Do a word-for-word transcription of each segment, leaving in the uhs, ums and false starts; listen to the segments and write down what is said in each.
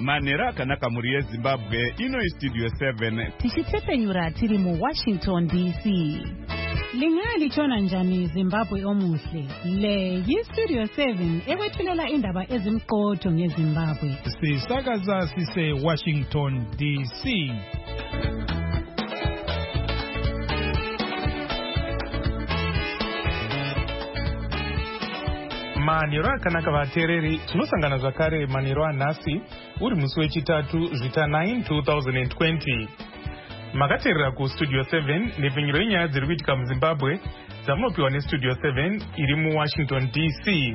manera kanaka muri yeZimbabwe ino istudio seven tichitsepenyura tiri mu Washington D C. Lingali chona njani Zimbabwe omuhle. Le yi Studio seven ewethulela indaba ezimqotho ngeZimbabwe. Sisakaza sise Washington D C. Maniro akanaka vatereri tinosangana zvakare maniro anhasi uri musi wechitatu zvita nine two thousand twenty. Makateerera ku Studio seven nepfenyuro yenyaya dziri kuitika muZimbabwe dzamunopiwa neStudio seven iri muWashington D C.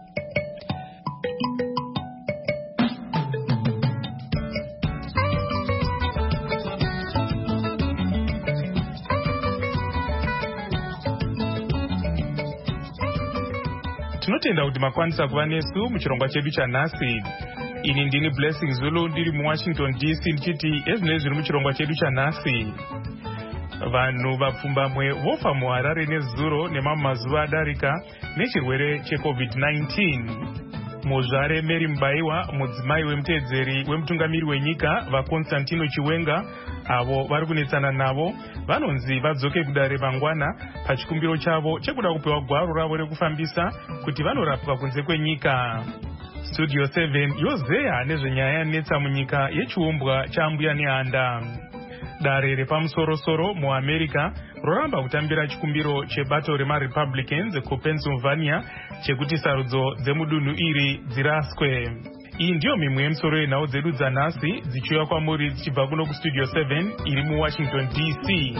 Tinotenda kuti makwanisa kuva nesu muchirongwa chedu chanhasi. Ini ndini Blessing Zulu ndiri muWashington D C ndichiti ezvinenge zviri muchirongwa chedu chanhasi. Vanhu vapfumbamwe vofa muHarare nezuro nemamwe mazuva adarika nechirwere cheCovid nineteen. Muzvare Mary Mubaiwa, mudzimai wemuteedzeri wemutungamiri wenyika vaConstantino Chiwenga, avo vari kunetsana navo, vanonzi vadzoke kudare mangwana pachikumbiro chavo chekuda kupiwa gwaro ravo rekufambisa kuti vanorapwa kunze kwenyika. Studio seven yozeya nezvenyaya yanetsa munyika yechiumbwa chambuya nehanda. Dare repamusoro-soro muAmerica roramba kutambira chikumbiro chebato remaRepublicans kuPennsylvania chekuti sarudzo dzemudunhu iri dziraswe. Iyi ndiyo mimwe yemisoro yenhau dzedu dzanhasi dzichiuya kwamuri dzichibva kuno kuStudio seven iri muWashington D C.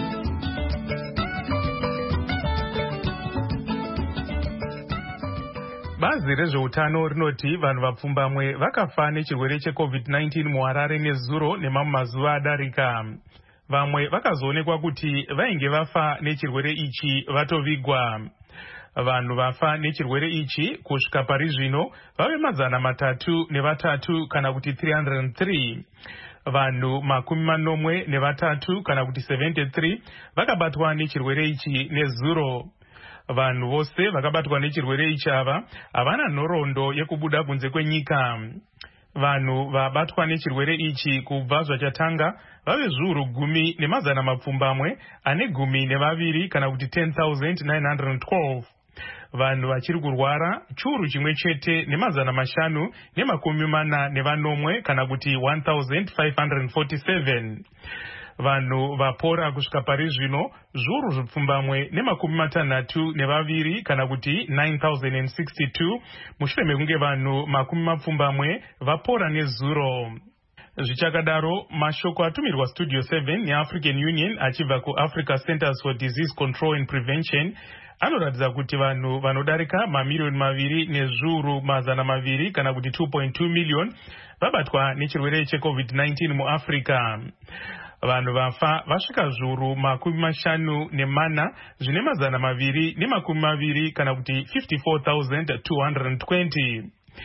Bazi rezveutano rinoti vanhu vapfumbamwe vakafa nechirwere cheCovid nineteen muHarare nezuro nemamwe mazuva adarika. Vamwe vakazoonekwa kuti vainge vafa nechirwere ichi vatovigwa. Vanhu vafa nechirwere ichi kusvika pari zvino vave mazana matatu nevatatu kana kuti three hundred three. Vanhu makumi manomwe nevatatu kana kuti seventy-three vakabatwa nechirwere ichi nezuro. Vanhu vose vakabatwa nechirwere ichi ava havana nhoroondo yekubuda kunze kwenyika. Vanhu vabatwa nechirwere ichi kubva zvachatanga vave zviuru gumi nemazana mapfumbamwe ane gumi nevaviri kana kuti ten thousand nine hundred twelve. Vanhu vachiri kurwara chiuru chimwe chete nemazana mashanu nemakumi mana nevanomwe kana kuti one thousand five hundred forty-seven. Vanhu vapora kusvika pari zvino zviuru zvipfumbamwe nemakumi matanhatu nevaviri kana kuti nine thousand sixty-two mushure mekunge vanhu makumi mapfumbamwe vapora nezuro. Zvichakadaro, mashoko atumirwa Studio seven neAfrican Union achibva kuAfrica Centers for Disease Control and Prevention anoratidza kuti vanhu vanodarika mamiliyoni maviri nezviuru mazana maviri kana kuti two point two million vabatwa nechirwere cheCovid nineteen muAfrica. Vanhu vafa vasvika zviuru makumi mashanu nemana zvine mazana maviri nemakumi maviri kana kuti fifty-four thousand two hundred twenty.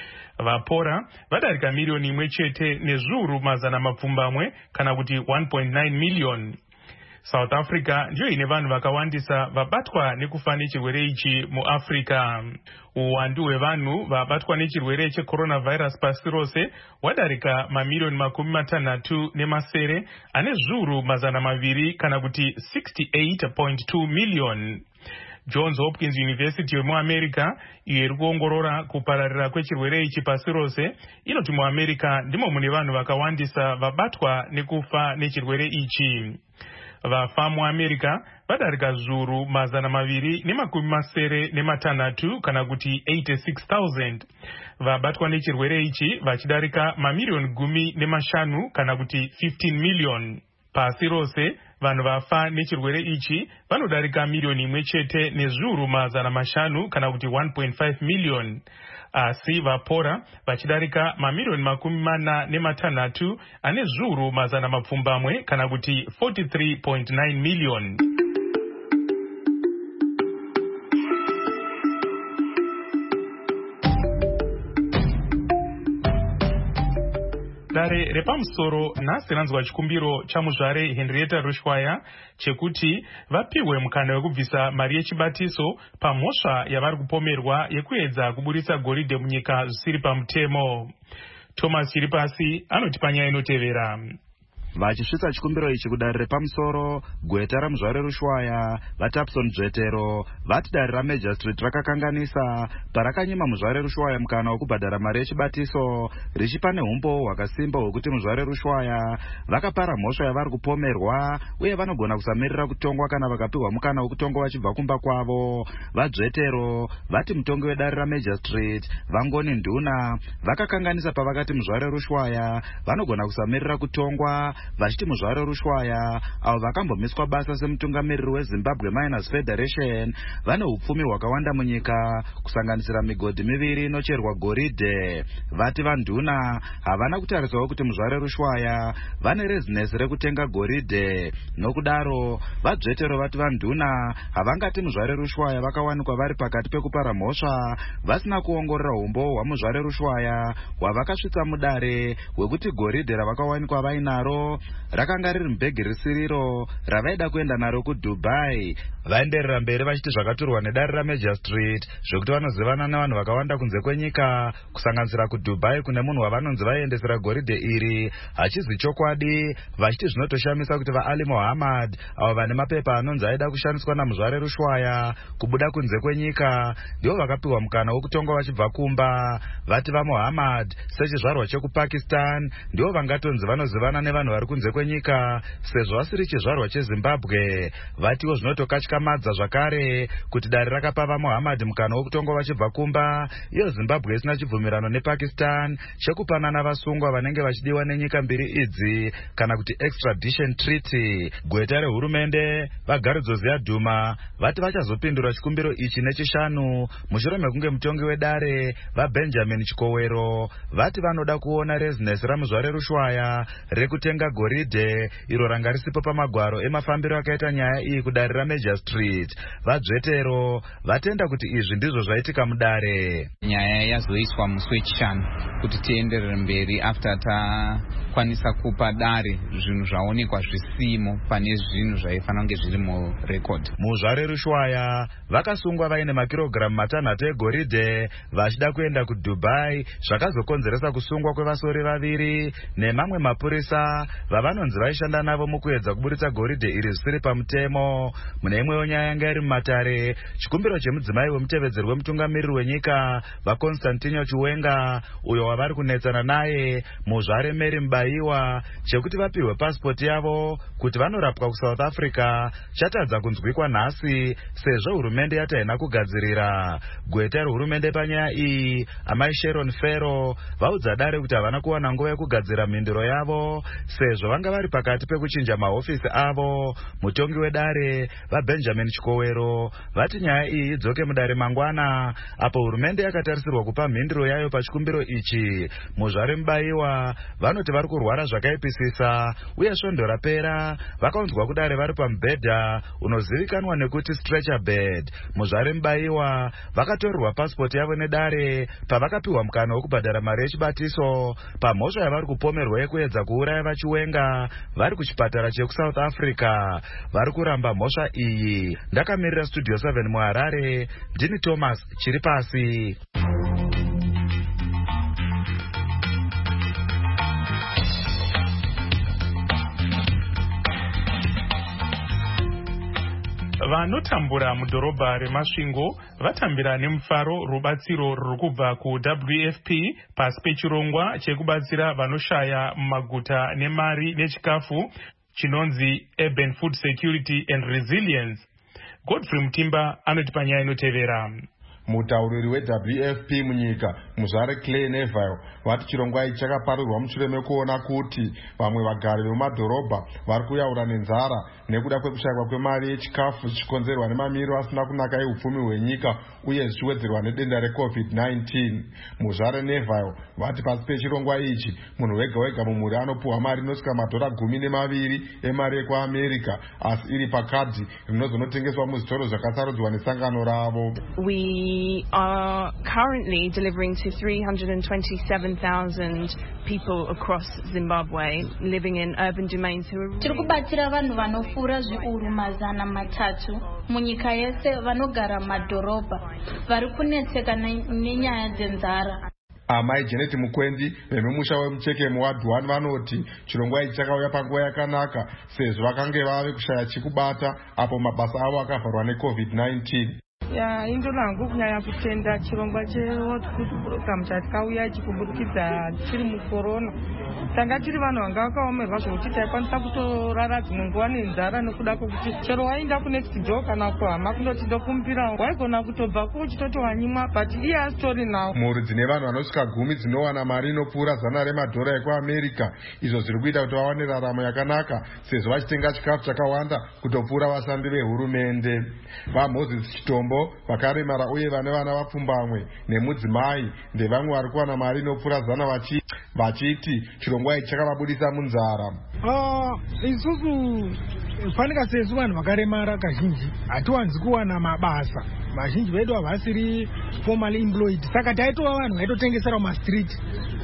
Vapora vadarika miliyoni imwe chete nezviuru mazana mapfumbamwe kana kuti one point nine million. South Africa ndiyo ine vanhu vakawandisa vabatwa nekufa nechirwere ichi muAfrica. Uwandu hwevanhu vabatwa nechirwere checoronavirus pasi rose wadarika mamiliyoni makumi matanhatu nemasere ane zviuru mazana maviri kana kuti sixty-eight point two million. Johns Hopkins University yemuAmerica iyo iri kuongorora kupararira kwechirwere ichi pasi rose inoti muAmerica ndimo mune vanhu vakawandisa vabatwa nekufa nechirwere ichi. Vafa muAmerica vadarika zviuru mazana maviri nemakumi masere nematanhatu kana kuti eighty-six thousand. Vabatwa nechirwere ichi vachidarika mamiliyoni gumi nemashanu kana kuti fifteen million. Pasi rose vanhu vafa nechirwere ichi vanodarika miliyoni imwe chete nezviuru mazana mashanu kana kuti one point five million. Asi vapora vachidarika mamiliyoni makumi mana nematanhatu ane zviuru mazana mapfumbamwe kana kuti forty-three point nine million. Dare repamusoro nhasi ranzwa chikumbiro chamuzvare Henrietta Rushwaya chekuti vapiwe mukana wekubvisa mari yechibatiso pamhosva yavari kupomerwa yekuedza kuburitsa goridhe munyika zvisiri pamutemo. Thomas Chiripasi anoti panyaya inotevera. Vachisvitsa chikumbiro ichi kudare repamusoro, gweta ramuzvare Rushwaya, vaTapson Dzvetero, vati dare raMajor Street rakakanganisa parakanyima muzvare Rushwaya mukana wokubhadhara mari yechibatiso, richipa neumbo hwakasimba hwekuti muzvare Rushwaya vakapara mhosva yavari kupomerwa uye vanogona kusamirira kutongwa kana vakapiwa mukana wokutongwa vachibva kumba kwavo. VaDzvetero vati mutongi wedare raMajor Street, Vangoni Nduna, vakakanganisa pavakati muzvare Rushwaya vanogona kusamirira kutongwa, vachiti muzvare Rushwaya avo vakambomiswa basa semutungamiriri weZimbabwe Miners Federation vane upfumi hwakawanda munyika kusanganisira migodhi miviri inocherwa goridhe. Vati vaNduna havana kutariswawo kuti muzvare Rushwaya vane rezinesi rekutenga goridhe. Nokudaro vaDzvetero vati vaNduna havangati muzvare Rushwaya vakawanikwa vari pakati pekupara mhosva vasina kuongorora umbo hwamuzvare Rushwaya hwavakasvitsa mudare hwekuti goridhe ravakawanikwa vainaro rakanga riri mubhegi risiriro ravaida kuenda naro kuDubai. Vaenderera mberi vachiti zvakaturwa nedare raMajor Street zvokuti vanozivana nevanhu vakawanda kunze kwenyika kusanganisira kuDubai kune munhu wavanonzi vaiendesera goridhe iri hachizi chokwadi, vachiti zvinotoshamisa kuti vaAli Mohammed avo vane mapepa anonzi aida kushandiswa namuzvare Rushwaya kubuda kunze kwenyika ndivo vakapiwa mukana wokutongwa vachibva kumba. Vati vaMohammed sechizvarwa chekupakistan ndivo vangatonzi vanozivana nevanhu vari kunze kwenyika sezvo asiri chizvarwa cheZimbabwe. Vatiwo zvinotokatyamadza zvakare kuti dare rakapa vaMohammed mukana wokutongwa vachibva kumba, iyo Zimbabwe isina chibvumirano nePakistan chekupanana vasungwa vanenge vachidiwa nenyika mbiri idzi kana kuti extradition treaty. Gweta rehurumende vaGaridzozia Duma vati vachazopindura chikumbiro ichi nechishanu mushure mekunge mutongi wedare vaBenjamin Chikowero vati vanoda kuona rezinesi ramuzvare Rushwaya rekutenga goridhe iro ranga risipo pamagwaro emafambiro akaita nyaya iyi kudare raMajor Street. VaDzvetero vatenda kuti izvi ndizvo zvaitika mudare. Nyaya yazoiswa musi wechishanu kuti tienderere mberi after takwanisa kupa dare zvinhu zvaonekwa zvisimo pane zvinhu zvaifanira kunge zviri murecord. Muzvare Rushwaya vakasungwa vaine makirogiramu matanhatu egoridhe vachida kuenda kuDubai, zvakazokonzeresa kusungwa kwevasori vaviri nemamwe mapurisa vavanonzi vaishanda navo mukuedza kuburitsa goridhe iri zvisiri pamutemo. Mune imwewo nyaya yanga iri mumatare, chikumbiro chemudzimai wemutevedzeri wemutungamiriri wenyika vaConstantino Chiwenga uyo wavari kunetsana naye muzvare Mary Mbayiwa chekuti vapiwe pasipoti yavo kuti vanorapwa kuSouth Africa chatadza kunzwikwa nhasi sezvo hurumende yati haina kugadzirira. Gweta rehurumende panyaya iyi amai Sharon Fero vaudza dare kuti havana kuwana nguva yekugadzira mhinduro yavo sezvo vanga vari pakati pekuchinja mahofisi avo. Mutongi wedare vaBenjamin Chikowero vati nyaya iyi idzoke mudare mangwana apo hurumende yakatarisirwa kupa mhinduro yayo pachikumbiro ichi. Muzvare Mbayiwa vanoti vari kurwara zvakaipisisa uye svondo rapera vakaunzwa kudare vari pamubhedha unozivikanwa nekuti stretcher bed. Muzvare Mbayiwa vakatorerwa pasipoti yavo nedare pavakapiwa mukana wokubhadhara mari yechibatiso pamhosva yavari kupomerwa yekuedza kuuraya vaChiwenga vari kuchipatara chekuSouth Africa. Vari kuramba mhosva iyi. Ndakamirira Studio seven muHarare, ndini Thomas Chiripasi. Vanotambura mudhorobha reMasvingo vatambira nemufaro rubatsiro ruri kubva kuW F P pasi pechirongwa chekubatsira vanoshaya mumaguta nemari nechikafu chinonzi Urban Food Security and Resilience. Godfrey Mutimba anoti panyaya inotevera. Mutauriri weW F P munyika muzvare Clay Neville vati chirongwa ichi chakaparirwa mushure mekuona kuti vamwe vagari vemumadhorobha vari kuyaura nenzara nekuda kwekushayikwa kwemari yechikafu zvichikonzerwa nemamiriro asina kunaka eupfumi hwenyika uye zvichiwedzerwa nedenda reCovid nineteen. Muzvare Neville vati pasi pechirongwa ichi munhu wega wega mumhuri anopuhwa mari inosvika madhora gumi nemaviri emari yekuAmerica asi iri pakadhi rinozonotengeswa muzvitoro zvakasarudzwa nesangano ravo. We are currently delivering to three hundred twenty-seven thousand people across Zimbabwe living in urban domains who are tiri kubatsira vanhu vanofura zviuru mazana matatu munyika yese vanogara madhorobha vari kunetseka nenyaya dzenzara. Amai Janet Mukwendi vemumusha wemuchekemo waDhuwani vanoti chirongwa ichi chakauya panguva yakanaka sezvo vakange vave kushaya chikubata apo mabasa avo akavharwa necovid nineteen. Ya indolo hangu kunyanya kutenda chirongwa cheWorld Food Program chatikauya chikuburikidza chiri mucorona. Tanga tiri vanhu vanga vakaomerwa zvokuti taikwanisa kutorara dzimwe nguva nenzara nekuda kwokuti chero wainda kunext door kana kuhama kundoti ndokumbira waigona kutobvako uchitoti wanyimwa but iye asitori nawo. Mhuri dzine vanhu vanosvika gumi dzinowana mari inopfuura zana remadhora ekuamerica, izvo zviri kuita kuti vawane raramo yakanaka sezvo vachitenga chikafu chakawanda kutopfuura vashandi vehurumende. VaMoses Chitombo vakaremara uye vane vana vapfumbamwe nemudzimai ndevamwe vari kuwana mari inopfuura zana vachi vachiti chirongwa ichi chakavabudisa munzara. Uh, isusu fanika sesu vanhu vakaremara kazhinji hatiwanzi kuwana mabasa, vazhinji vedu havasiri formally employed, saka taitova vanhu vaitotengesera mumastreet.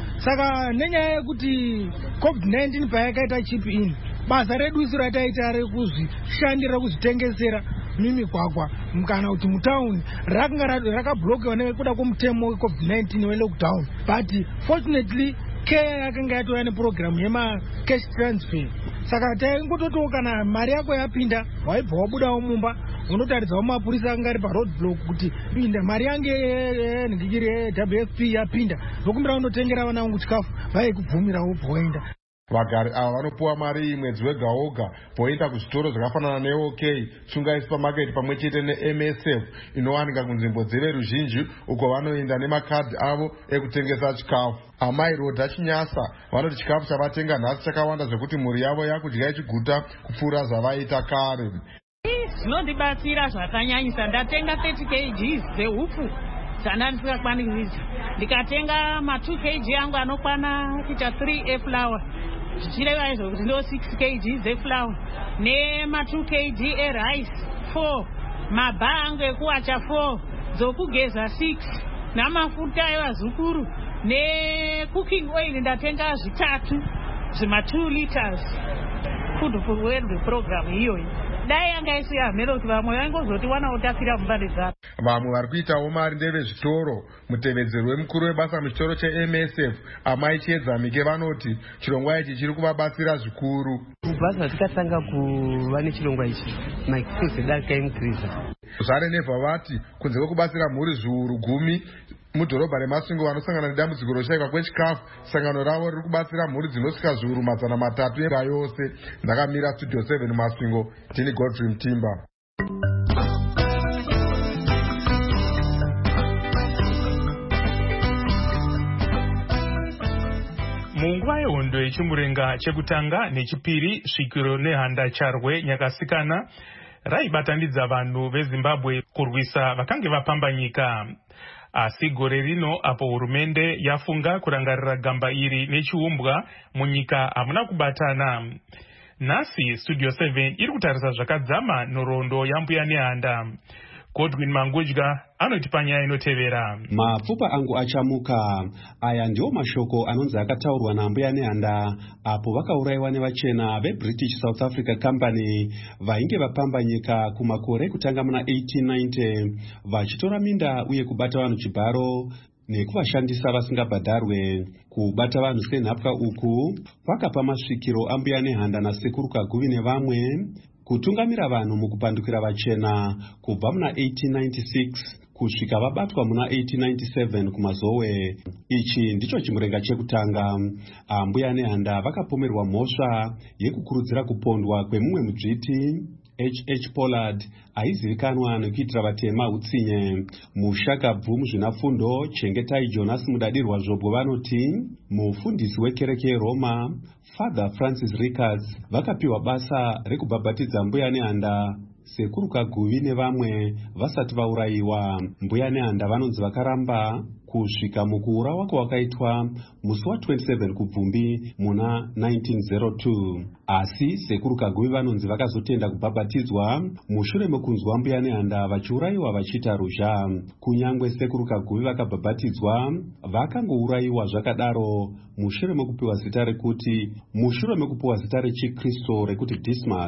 Saka nenyaya yekuti covid nineteen payakaita chip in, basa redu isu rataita rekuzvishandira kuzvitengesera mimigwagwa kana kuti mutauni rakanga rakablokiwa nekuda kwomutemo wecovid nineteen welockdown, but fortunately care yakanga yatouya neprogramu yemacash transfer. Saka taingototiwo kana mari yako yapinda waibva wabudawo mumba unotaridzawo mapurisa anga ari paroad block kuti pinda mari yange yenhingikiri yeW F P yapinda, ndokumbira undotengera vana vangu chikafu vaikubvumira wobva waenda. Vagari ava vanopuwa mari mwedzi wega woga voenda kuzvitoro zvakafanana neOK, Tsungai Supermarket pamwe chete neM S F inowanika kunzvimbo dzeveruzhinji uko vanoenda nemakadhi avo ekutengesa chikafu. Amai Rodha Chinyasa vanoti chikafu chavatenga nhasi chakawanda zvekuti mhuri yavo yakudya ichiguta kupfuura zvavaita kare. Zvinondibatsira zvakanyanyisa, ndatenga thirty kilograms dzehuku dzanda ndisingakwanisa, ndikatenga ma two kilograms yangu anokwana kuita three eflour, zvichireva izvo kuti ndo six kilograms eflour nema two kilograms erice four, mabha angu ekuwacha four, dzokugeza six, namafuta evazukuru necooking oil ndatenga zvitatu zvima two liters. Food for World Program iyoyi dai yanga isiya mhero kuti vamwe vaingozoti wana utafira mumbande dzavo. Vamwe vari kuitawo mari ndevezvitoro. Mutevedzeri wemukuru webasa muchitoro cheM S F Amai Chiedzamike vanoti chirongwa ichi chiri kuvabatsira zvikuru. Basa tikatanga kuva nechirongwa ichi maexpense darika increase. Zvare nevha vati kunze kwekubatsira mhuri zviuru gumi mudhorobha reMasvingo vanosangana nedambudziko roshayikwa kwechikafu, sangano ravo riri kubatsira mhuri dzinosvika zviuru mazana matatu nyika yose. Ndakamira Studio seven Masvingo, ndini Godfrey Mtimba. Munguva yehondo yechimurenga chekutanga nechipiri, svikiro nehanda charwe Nyakasikana raibatanidza vanhu veZimbabwe kurwisa vakange vapamba nyika. Asi gore rino apo hurumende yafunga kurangarira gamba iri nechiumbwa munyika hamuna kubatana. Nhasi Studio seven iri kutarisa zvakadzama nhoroondo yambuya nehanda. Godwin Mangudya anoti panyaya inotevera. Mapfupa angu achamuka. Aya ndiwo mashoko anonzi akataurwa nambuya nehanda apo vakaurayiwa nevachena veBritish South Africa Company vainge vapamba nyika kumakore kutanga muna eighteen ninety vachitora minda uye kubata vanhu chibharo nekuvashandisa vasingabhadharwe. Kubata vanhu senhapwa uku kwakapa masvikiro ambuya nehanda nasekuru Kaguvi nevamwe kutungamira vanhu mukupandukira vachena kubva muna eighteen ninety-six kusvika vabatwa muna eighteen ninety-seven kumazowe. Ichi ndicho chimurenga chekutanga. Ambuya nehanda vakapomerwa mhosva yekukurudzira kupondwa kwemumwe mudzviti H H Pollard aizivikanwa nekuitira vatema utsinye. Mushakabvu muzvinafundo Chengetai Jonas Mudadirwa Zvobo vanoti mufundisi wekereke yeRoma Father Francis Rickards vakapiwa basa rekubhabhatidza mbuya nehanda sekuru Kaguvi nevamwe vasati vaurayiwa. Mbuya nehanda vanonzi vakaramba kusvika mukuurawa kwakaitwa musi wa twenty-seven kubvumbi muna nineteen oh two. Asi sekuru Kaguvi vanonzi vakazotenda kubhabhatidzwa mushure mekunzwa mbuya nehanda vachiurayiwa vachiita ruzha. Kunyangwe sekuru Kaguvi vakabhabhatidzwa vakangourayiwa zvakadaro mushure mekupiwa zita rekuti mushure mekupiwa zita rechiKristu rekuti Dismas.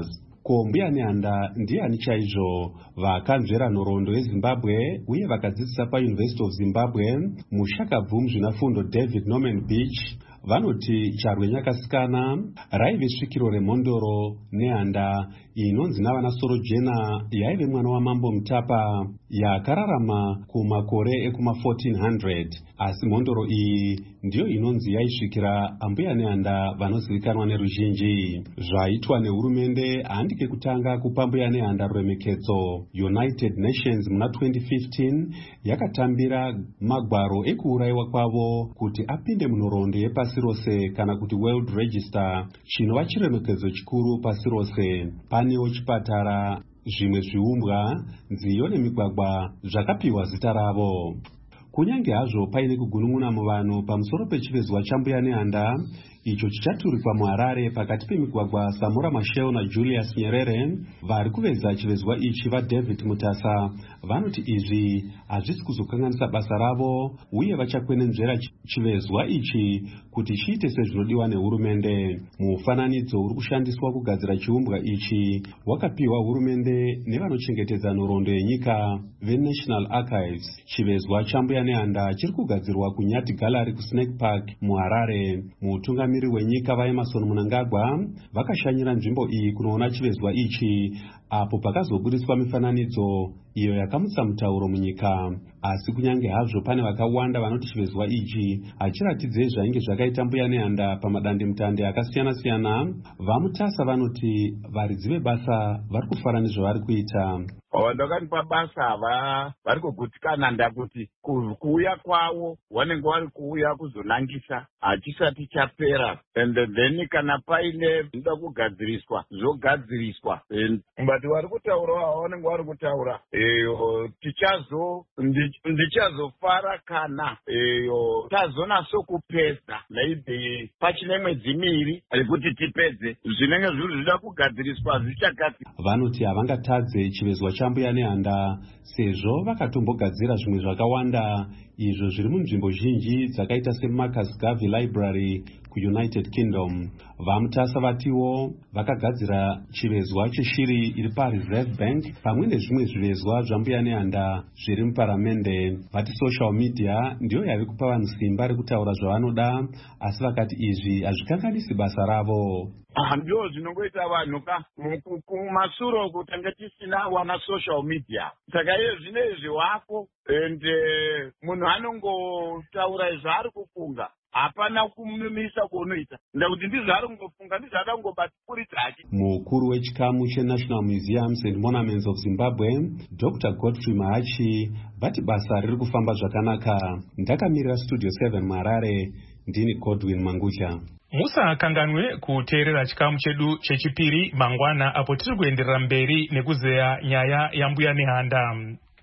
ko mbuya nehanda ndiani chaizvo? Vakanzvera nhoroondo yezimbabwe uye vakadzidzisa pauniversity of zimbabwe mushakabvu muzvinafundo David Norman Beach vanoti charwenyakasikana raive svikiro remhondoro nehanda inonzi navanasoro jena yaive mwana wamambo mutapa yakararama kumakore ekuma fourteen hundred, asi mhondoro iyi ndiyo inonzi yaisvikira ambuya nehanda vanozivikanwa neruzhinji. Zvaitwa nehurumende handike kutanga kupa mbuya nehanda ruremekedzo. United Nations muna twenty fifteen yakatambira magwaro ekuurayiwa kwavo kuti apinde munhoroondo yepasi rose kana kuti World Register, chinova chiremekedzo chikuru pasi rose. Panewo chipatara, zvimwe zviumbwa, nziyo nemigwagwa zvakapiwa zita ravo. Kunyange hazvo paine kugunun'una muvanhu pamusoro pechivezwa chambuya nehanda icho chichaturikwa muHarare pakati pemigwagwa Samora Machel naJulius Nyerere, vari kuveza chivezwa ichi vaDavid Mutasa vanoti izvi hazvisi kuzokanganisa basa ravo uye vachakwenenzvera chivezwa ichi kuti chiite sezvinodiwa nehurumende. Mufananidzo uri kushandiswa kugadzira chiumbwa ichi wakapiwa hurumende nevanochengetedza nhoroondo yenyika veNational Archives. Chivezwa chambuya nehanda chiri kugadzirwa kuNyati Gallery kuSnake Park muHarare. Mutungamiri wenyika vaEmerson Mnangagwa vakashanyira nzvimbo iyi kunoona chivezwa ichi apo pakazoburiswa mifananidzo iyo yakamutsa mutauro munyika. Asi kunyange hazvo pane vakawanda vanoti chivezwa ichi hachiratidze zvainge zvakaita mbuya nehanda pamadandemutande akasiyana-siyana, vaMutasa vanoti varidzi vebasa vari kufara nezvavari kuita. Ndakanipa basa ava vari kugutikana ndakuti kuuya kwavo vanenge vari kuuya kuzonangisa hachisati chapera, and then kana paine zvinoda kugadziriswa zvogadziriswa, but vari kutaura vanenge vari kutaura eyo tichazo ndichazofara kana eyo tazonaso kupedza maybe pachine mwedzi miviri rekuti tipedze zvinenge zviri zvida kugadziriswa zvichagadzirwa. Vanoti havangatadze chivezwa chambuya nehanda sezvo vakatombogadzira zvimwe zvakawanda izvo zviri munzvimbo zhinji dzakaita seMarcus Garvey Library kuUnited Kingdom. VaMutasa vatiwo vakagadzira chivezwa cheshiri iri paReserve Bank pamwe nezvimwe zvivezwa zvambuya nehanda zviri muparamende. Vati social media ndiyo yave kupa vanhu simba rekutaura zvavanoda, asi vakati izvi hazvikanganisi basa ravo. Ndio zvinongoita vanhu ka kumasuro kutanga tisina wana social media. Saka iye zvinezvi wako and munhu anongotaura zvaari kufunga, hapana kumumisa kunoita ndakuti ndizvaari kungofunga, ndizvaada kungobatikuridza hake. Mukuru wechikamu cheNational Museums and Monuments of Zimbabwe Doctor Godfrey Mahachi vati basa riri kufamba zvakanaka. Ndakamirira Studio seven muHarare, ndini Godwin Mangucha. Musakanganwe kuteerera chikamu chedu chechipiri mangwana apo tiri kuenderera mberi nekuzeya nyaya yambuya nehanda.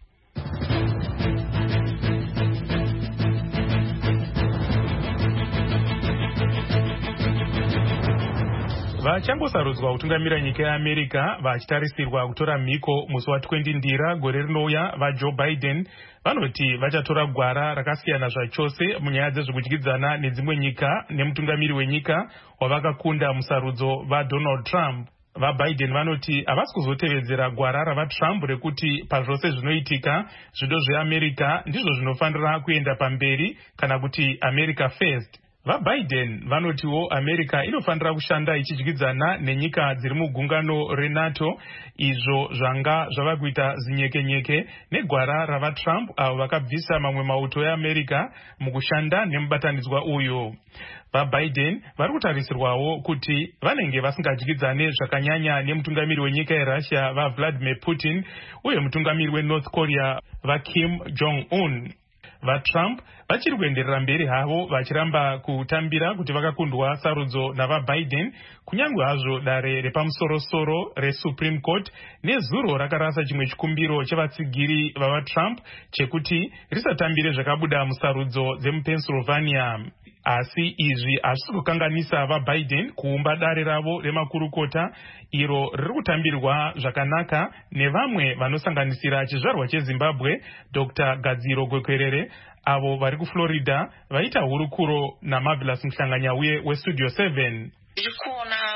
Vachangosarudzwa kutungamira nyika yeAmerica vachitarisirwa kutora mhiko musi watwendi ndira gore rinouya vaJoe Biden vanoti vachatora gwara rakasiyana zvachose munyaya dzezvekudyidzana nedzimwe nyika nemutungamiri wenyika wavakakunda musarudzo vaDonald Trump. VaBiden vanoti havasi kuzotevedzera gwara ravaTrump rekuti pazvose zvinoitika zvido zveAmerica ndizvo zvinofanira kuenda pamberi kana kuti America First. VaBiden vanotiwo America inofanira kushanda ichidyidzana nenyika dziri mugungano reNATO, izvo zvanga zvava kuita zinyekenyeke negwara ravaTrump avo vakabvisa mamwe mauto eAmerica mukushanda nemubatanidzwa uyu. VaBiden vari kutarisirwawo kuti vanenge vasingadyidzane zvakanyanya nemutungamiri wenyika yeRussia vaVladimir Putin uye mutungamiri weNorth Korea vaKim Jong-un. VaTrump vachiri kuenderera mberi havo vachiramba kutambira kuti vakakundwa sarudzo navaBiden, kunyange hazvo dare repamusorosoro reSupreme Court nezuro rakarasa chimwe chikumbiro chevatsigiri vavaTrump chekuti risatambire zvakabuda musarudzo dzemuPennsylvania. Asi izvi hazvisi kukanganisa vaBiden kuumba dare ravo remakurukota iro riri kutambirwa zvakanaka nevamwe vanosanganisira chizvarwa cheZimbabwe Doctor Gadziro Gwekwerere avo vari kuFlorida vaita hurukuro naMarvelous Mhlanganyauye weStudio seven. Ndiri kuona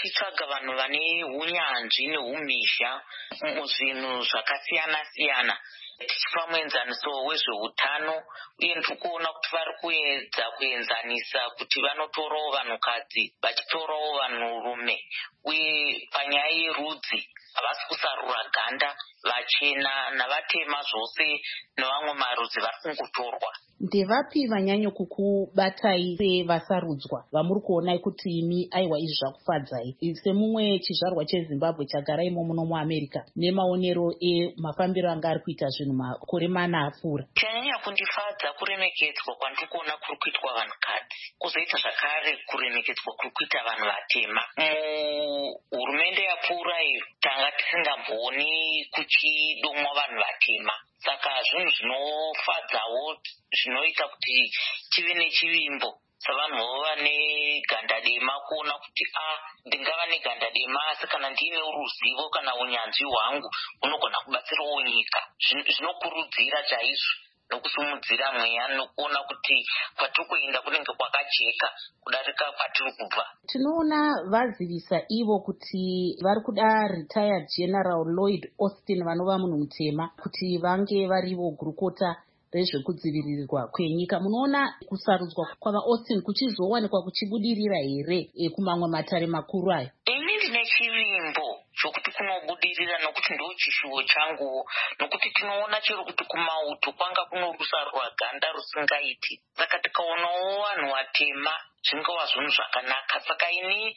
tichitsvaga vanhu vane unyanzvi neumhizha muzvinhu zvakasiyana siyana, tichipa muenzaniso wezveutano, uye ndiri kuona kuti vari kuedza kuenzanisa kuti vanotorawo vanhukadzi vachitorawo vanhurume, uye panyaya yerudzi havasi kusarura ganda, vachena navatema zvose nevamwe marudzi vari kungotorwa. Ndevapi vanyanyo kukubatai sevasarudzwa vamuri kuonai kuti imi aiwa izvi zvakufadzai semumwe chizvarwa cheZimbabwe chagara imo muno muAmerica nemaonero emafambiro anga ari kuita zvinhu makore mana apfuura? Chanyanya kundifadza kuremekedzwa kwandiri kuona kuri kuitwa vanhukadzi, kuzoita zvakare kuremekedzwa kuri kuita vanhu vatema. Muhurumende yapfuura iyo tanga tisingambooni kuchidomwa vanhu vatema, saka zvinhu zvinofadzawo zvinoita kuti tive nechivimbo savanhu vane ganda dema, kuona kuti a ndingava neganda dema asi kana ndiine ruzivo kana unyanzvi hwangu unogona kubatsirawo nyika. Zvinokurudzira chaizvo nokusimudzira mweya nokuona kuti kwatiri kuenda kunenge kwakajeka kudarika kwatiri kubva. Tinoona vazivisa ivo kuti vari kuda retired General Lloyd Austin vanova munhu mutema kuti vange varivo gurukota rezvekudzivirirwa kwenyika. Munoona kusarudzwa kwava Austin kuchizowanikwa kuchibudirira here kumamwe matare makuru ayo? Ini ndine chivimbo chokuti kunobudirira nokuti ndo chishuwo changu, nokuti tinoona chero kuti kumauto kwanga kunorusarwa ganda rusingaiti, saka tikaonawo vanhu vatema zvingava zvinhu zvakanaka. Saka ini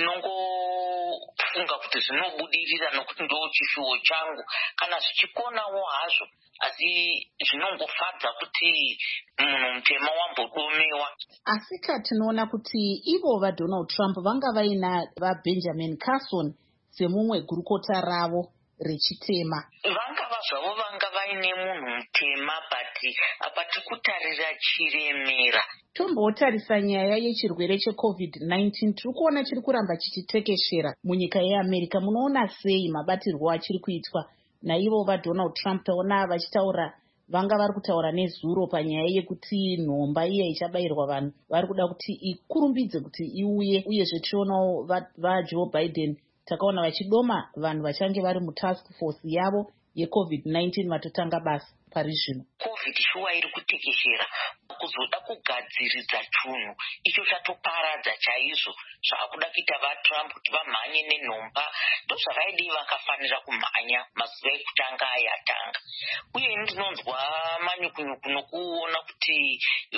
ndinongofunga kuti zvinobudirira nokuti ndo chishuwo changu, kana zvichikonawo hazvo asi zvinongofadza kuti munhu mutema wambodomewa. Asi tinoona kuti ivo vaDonald Trump vanga vaina vaBenjamin Carson semumwe gurukota ravo rechitema. Vangava zvavo vanga vaine munhu mutema, but apa tiri kutarira chiremera. Tombotarisa nyaya yechirwere checovid nineteen, tiri kuona chiri kuramba chichitekeshera munyika yeAmerica. Munoona sei mabatirwo achiri kuitwa naivo vaDonald Trump? Taona vachitaura, vanga vari kutaura nezuro panyaya yekuti nhomba iya ichabayirwa vanhu vari kuda kuti ikurumbidze kuti iuye, uyezve tionawo vaJoe Biden takaona vachidoma vanhu vachange vari mutask force yavo yecovid nineteen vatotanga basa pari zvino. Covid shuwa iri kutekeshera, kuzoda kugadziridza chunhu icho chatoparadza chaizvo. Zvaakuda kuita vaTrump kuti vamhanye nenhomba ndozvavaidei vakafanira kumhanya mazuva ekutanga ayatanga. Uye ndinonzwa manyukunyuku nokuona kuti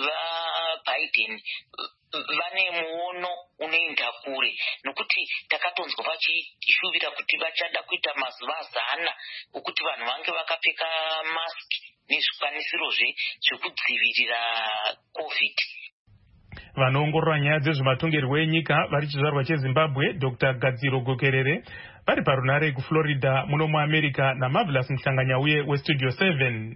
vaBiden vane muono unoenda kure, nokuti takatonzwa vachishuvira kuti vachada kuita mazuva zana okuti vanhu vange vakapfeka maski nezvikwanisirozve zvekudzivirira covid. Vanoongorora nyaya dzezvematongerwo enyika vari chizvarwa cheZimbabwe Doctor Gadziro Gokerere vari parunare kuFlorida muno muAmerica naMarvelous Mhlanganyauye weStudio seven.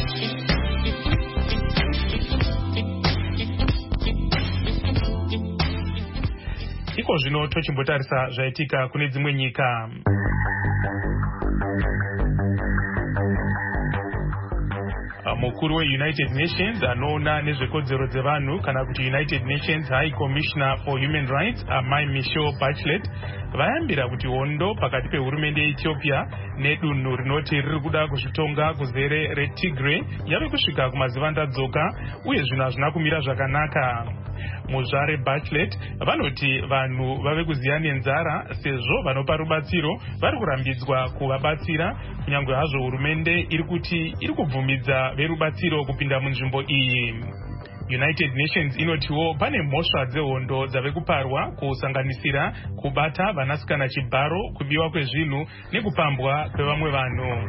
Iko zvino tochimbotarisa zvaitika kune dzimwe nyika. Mukuru weUnited Nations anoona nezvekodzero dzevanhu kana kuti United Nations High Commissioner for Human Rights Amai Michelle Bachelet vayambira kuti hondo pakati pehurumende yeEthiopia nedunhu rinoti riri kuda kuzvitonga kuzere reTigray yave kusvika kumazivandadzoka uye zvinhu hazvina kumira zvakanaka. Muzvare Bachelet vanoti vanhu vave kuziya nenzara sezvo vanopa rubatsiro vari kurambidzwa kuvabatsira, kunyange hazvo hurumende iri kuti iri kubvumidza verubatsiro kupinda munzvimbo iyi. United Nations inotiwo pane mhosva dzehondo dzave kuparwa kusanganisira kubata vanasikana chibharo, kubiwa kwezvinhu nekupambwa kwevamwe vanhu.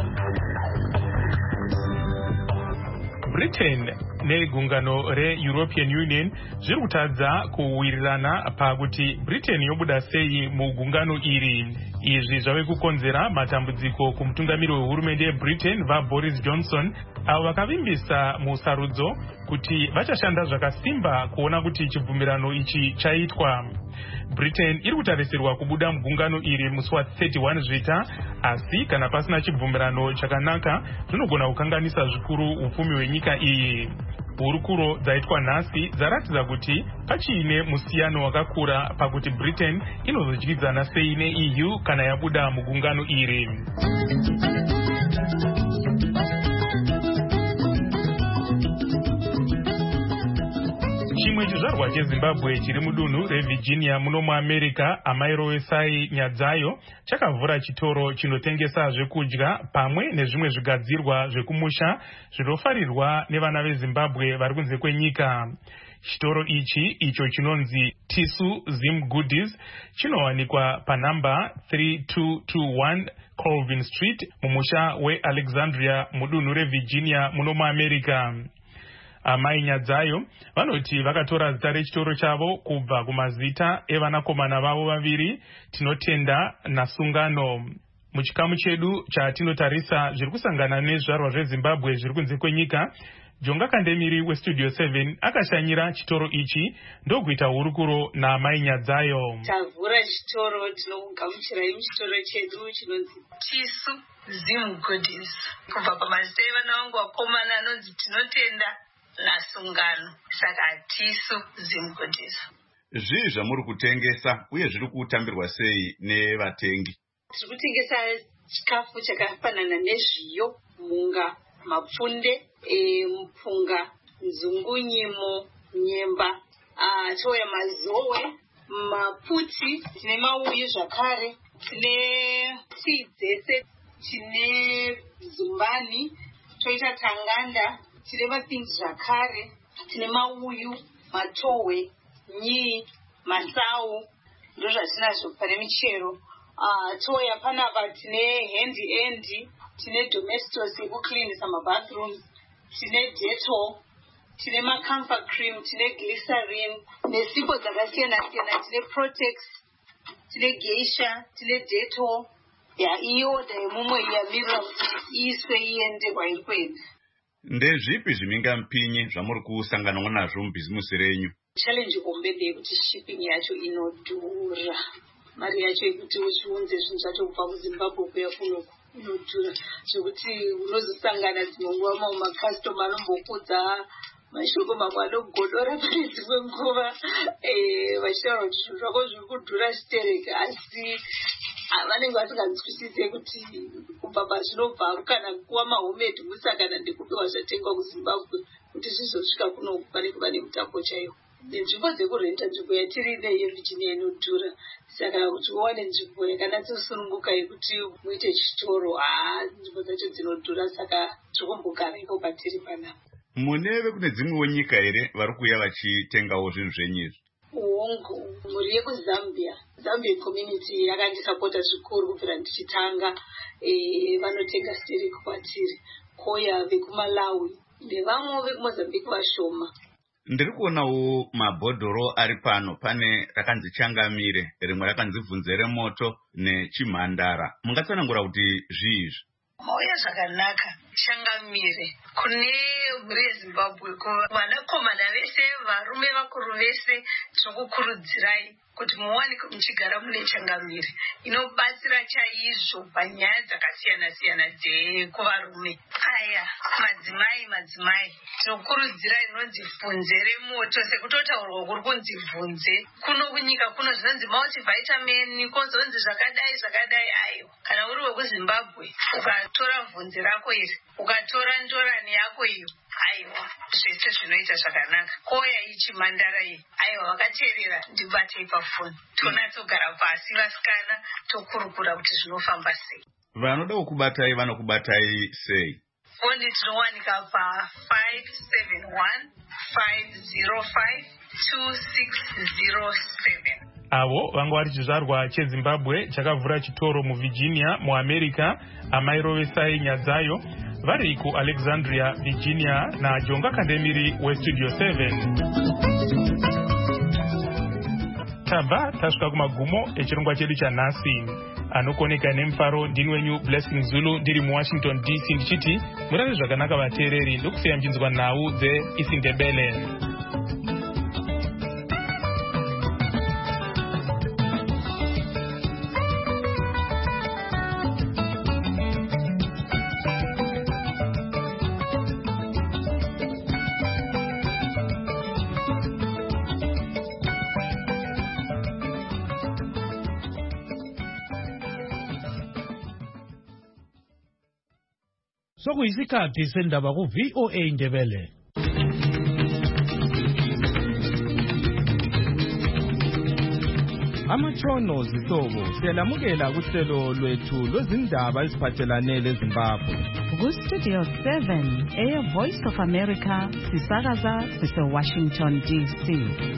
Britain negungano reEuropean Union zviri kutadza kuwirirana pakuti Britain yobuda sei mugungano iri. Izvi zvave kukonzera matambudziko kumutungamiri wehurumende yeBritain vaBoris Johnson avo vakavimbisa musarudzo kuti vachashanda zvakasimba kuona kuti chibvumirano ichi chaitwa. Britain iri kutarisirwa kubuda mugungano iri musi wa31 zvita, asi kana pasina chibvumirano chakanaka zvinogona kukanganisa zvikuru upfumi hwenyika iyi. hurukuro dzaitwa nhasi dzaratidza kuti pachiine musiyano wakakura pakuti Britain inozodyidzana sei ne-E U kana yabuda mugungano iri. Chimwe chizvarwa cheZimbabwe chiri mudunhu reVirginia muno muAmerica, amai Rowesai Nyadzayo, chakavhura chitoro chinotengesa zvekudya pamwe nezvimwe zvigadzirwa zvekumusha zvinofarirwa nevana veZimbabwe vari kunze kwenyika. Chitoro ichi icho chinonzi Tisu Zim Goodies chinowanikwa panhamba three two two one Colvin Street mumusha weAlexandria mudunhu reVirginia muno muAmerica. Amai Nyadzayo vanoti vakatora zita rechitoro chavo kubva kumazita evanakomana vavo vaviri, Tinotenda naSungano. Muchikamu chedu chatinotarisa zviri kusangana nezvarwa zveZimbabwe zviri kunze kwenyika, Jonga Kandemiri weStudio seven akashanyira chitoro ichi ndokuita hurukuro naamai Nyadzayo. Tavhura chitoro, tinogamuchirai muchitoro chedu chinonzi Tisu Zim Goodies. Kubva pamazita evana vangu vakomana anonzi Tinotenda naSungano, saka Tisu Zim Goodies. Zvii zvamuri kutengesa uye zviri kutambirwa sei nevatengi? Tiri kutengesa chikafu chakafanana nezviyo, munga, mapfunde, e, mpunga, nzungunyimo, nyemba, choya mazowe, maputi, tine mauyu zvakare, tine tii dzese, tine zumbani, toita tanganda, tine mapinzi zvakare, tine mauyu, matowe, nyii, masau, ndo zvatinazvo pane michero. Uh, toya panapa tine handy endi, tine domestos yekucleanisa mabathrooms, tine Dettol, tine macomfort cream, tine glycerin, nesipo dzakasiyana siyana, tine Protex, tine Geisha, tine Dettol. Ya iyo daimumwe yamirira kuti iiswe iende kwairi kuenda. Ndezvipi zvimingampinyi zvamuri kusangana nazvo mubhizimusi renyu? Challenge hombe ndeyekuti shipping yacho inodhura. Mari yacho yekuti uchiunze zvinhu zvacho kubva kuZimbabwe kuya kuno inodhura, zvekuti unozosangana dzimwe nguva mamwe makastoma anombokudza mashoko mamwe anogodora pane dzimwe nguva vachitaura kuti zvinhu zvako zviri kudhura zvitereke, asi vanenge vasinganzwisise kuti kubva pazvinobva kana kuwa mahomemade musangana ndekupiwa zvatengwa kuZimbabwe kuti zvizosvika kuno pane kuva nemutambo chaiwo. Nenzvimbo dzekurenta nzvimbo yatiri ineyi yeVirginia inodhura, saka kuti uwane nzvimbo yakanatsosununguka yekuti muite chitoro, haa nzvimbo dzacho dzinodhura, saka tinombogara iko patiri panapa. Muneve kune dzimwewo nyika here vari kuuya vachitengawo zvinhu zvenyu izvi? Hongu, mhuri yekuZambia, Zambia community yakandisapota zvikuru kubvira ndichitanga, e, vanotenga siri kwatiri. Koya vekuMalawi nevamwe vekuMozambique vashoma. Ndiri kuonawo mabhodhoro ari pano, pane rakanzi Changamire, rimwe rakanzi Bvunzere moto neChimhandara. Mungatsanangura kuti zviizvi? Mauya zvakanaka. Changamire kune mhuri yeZimbabwe, vanakomana vese, varume vakuru vese, tinokukurudzirai kuti muwanike muchigara mune Changamire. Inobatsira chaizvo panyaya dzakasiyana siyana dzekuvarume. Aya madzimai madzimai tinokurudzirai inonzi Bvunzere moto, sekutotaurwa kuri kunzi bvunze kuno kunyika kuno zvinonzi multivitamin, kozonzi zvakadai zvakadai. Ayo kana uri wekuZimbabwe ukatora bvunze rako iri, ukatora ndorani yako iyo, aiwa zvese zvinoita zvakanaka. Koya iChimhandara iyi, aiwa vakateerera ndibatei pafoni, tonatsogara pasi vasikana tokurukura kuti zvinofamba sei. Vanoda kukubatai vanokubatai sei? Foni tinowanika pa five seven one five zero five two six zero seven. Avo vanga vari chizvarwa cheZimbabwe chakavhura chitoro muVirginia muAmerica, amai Rowesai Nyadzayo vari kuAlexandria, Virginia, naJonga Kandemiri weStudio seven. Tabva tasvika kumagumo echirongwa chedu chanhasi. Anokoneka nemufaro ndini wenyu Blessing Zulu ndiri muWashington D C ndichiti murave zvakanaka vateereri, ndokusiya mchinzwa nhau dzeIsiNdebele. Sokuyisikhathi sendaba ku V O A Indebele. Amachono zihlobo siyalamukela kuhlelo lwethu lwezindaba eziphathelane leZimbabwe. Ku Studio seven, Air Voice of America, sisakaza sise Washington D C.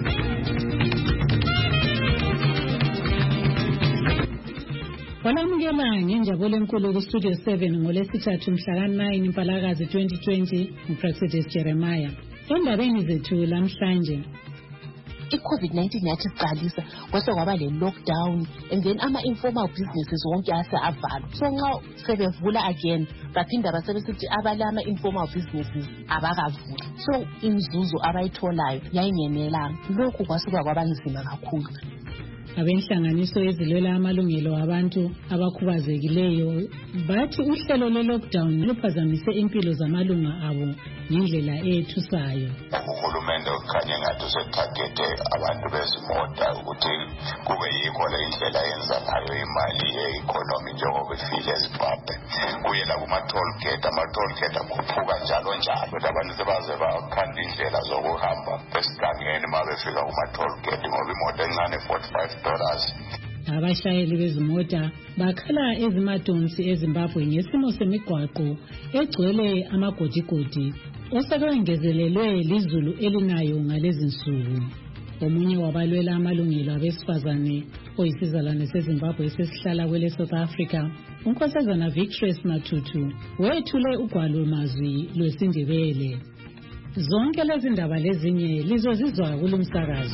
Walamukela ngenjabulo enkulu ku Studio seven ngolesithathu mhla ka nine Mpalakazi twenty twenty uPresidency Jeremiah. Endabeni zethu lamhlanje i-COVID nineteen yathi iqalisa kwase kwaba le lockdown and then ama-informal businesses wonke ase avalwa. So nxa sebevula again baphinda basebesithi abala ama-informal businesses abakavuli. So inzuzo abayitholayo yayingenelanga. Lokhu kwasuka kwabanzima kakhulu. Abenhlanganiso ezilwela amalungelo abantu abakhubazekileyo bathi uhlelo le-lockdown luphazamise impilo zamalunga abo ngendlela ethusayo. Uhulumende ukhanye ngathi usetargete abantu bezimota ukuthi kube yikho le indlela yenza ngayo imali ye-economy njengoba ifile eZimbabwe. Kuyela kuma-toll gate, ama-toll gate akhuphuka njalo njalo ukuthi abantu sebaze bakhanda indlela zokuhamba esigangeni uma befika kuma-toll gate ngoba imoto encane forty-five dollars. Abashayeli bezimota bakhala ezimadonsi eZimbabwe ngesimo semigwaqo egcwele amagodigodi osebengezelelwe lizulu elinayo ngalezi nsuku. Omunye wabalwela amalungelo abesifazane oyisizalwane seZimbabwe esesihlala kwele South Africa, uNkosazana Victorious Matutu, wethule ugwalo mazwi lwesiNdebele. Zonke lezi ndaba lezinye lizozizwa kulumsakazo.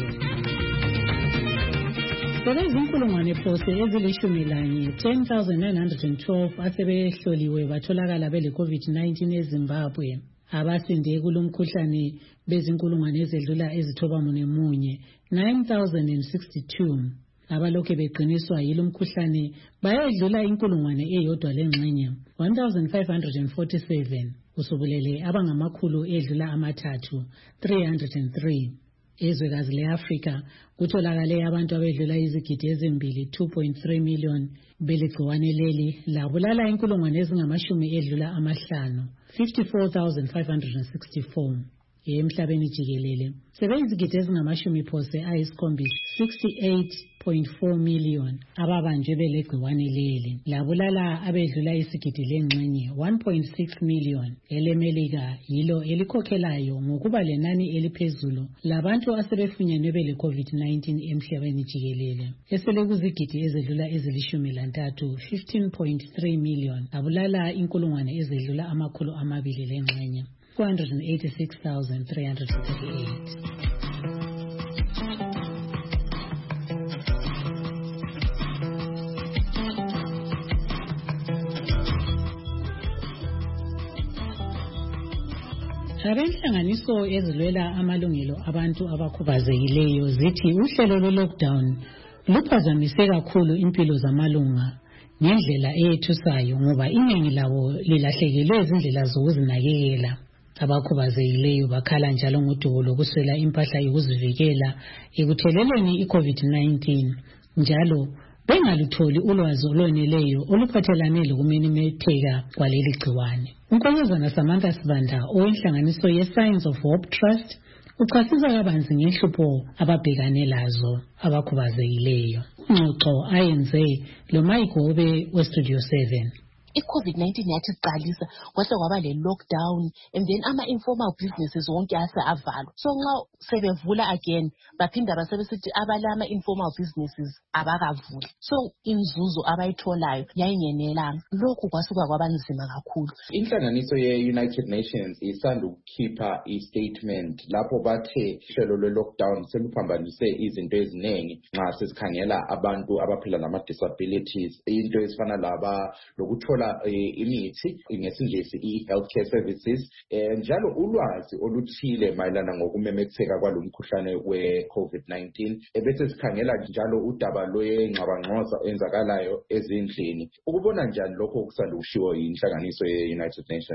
Sebezinkulungwane phose ezilishumi lanye ten thousand nine hundred twelve asebehloliwe batholakala bele COVID nineteen eZimbabwe. Abasinde kulomkhuhlane bezinkulungwane ezedlula ezithoba munemunye nine thousand sixty-two. Abalokhe beqiniswa yilomkhuhlane bayedlula inkulungwane eyodwa lengxenye one thousand five hundred forty-seven. Usobulele abangamakhulu edlula amathathu three hundred three. Ezwekazi le-Afrika kutholakale abantu abedlula izigidi ezimbili two point three million beligciwane leli labulala inkulungwane ezingamashumi edlula amahlanu fifty-four thousand five hundred sixty-four. Emhlabeni jikelele sebeyizigidi ezingamashumi phose ayisikhombisa sixty-eight point four million ababanjwe belegciwane leli labulala abedlula isigidi lengxenye one point six million. EleMelika yilo elikhokhelayo ngokuba lenani eliphezulu labantu asebefunyenwe bele COVID nineteen emhlabeni jikelele esele kuzigidi ezedlula ezilishumi lantathu fifteen point three million abulala inkulungwane ezedlula amakhulu amabili lengxenye two hundred eighty-six thousand three hundred thirty-eight. Abenhlanganiso ezilwela amalungelo abantu abakhubazekileyo zithi uhlelo lwe-lockdown luphazamise kakhulu impilo zamalunga ngendlela eyethusayo ngoba iningi labo lilahlekelwe izindlela zokuzinakekela. Abakhubazekileyo bakhala njalo ngodubo lokuswela impahla yokuzivikela ekutheleleni i-COVID nineteen njalo bengalutholi ulwazi olweneleyo oluphathelane lokumemetheka kwaleli gciwane. Unkosazana Samantha Sibanda owenhlanganiso ye-Signs of Hope Trust uchasisa kabanzi ngenhlupho ababhekane lazo abakhubazekileyo. Ngxoxo ayenze lo Mayigobe we-Studio seven. I-COVID nineteen yathi iqalisa kwase kwaba le lockdown and then ama-informal businesses wonke ase avalwa. So nxa sebevula again baphinda basebesithi abala ama-informal businesses abakavuli. So inzuzo abayitholayo yayingenelanga. Lokhu kwasuka kwabanzima kakhulu. Inhlanganiso ye-United Nations isanda ukukhipha i-statement lapho bathe uhlelo lwe-lockdown seluphambanise izinto eziningi nxa sesikhangela abantu abaphila nama-disabilities, into ezifana laba lokuthola imithi ngesingisi i-healthcare services njalo ulwazi oluthile mayelana ngokumemetheka kwalomkhuhlane we-COVID nineteen ebese sikhangela njalo udaba lwengxabangxoza enzakalayo ezindlini. Ukubona njani lokho kusanda kushiwo inhlanganiso ye-United Nations?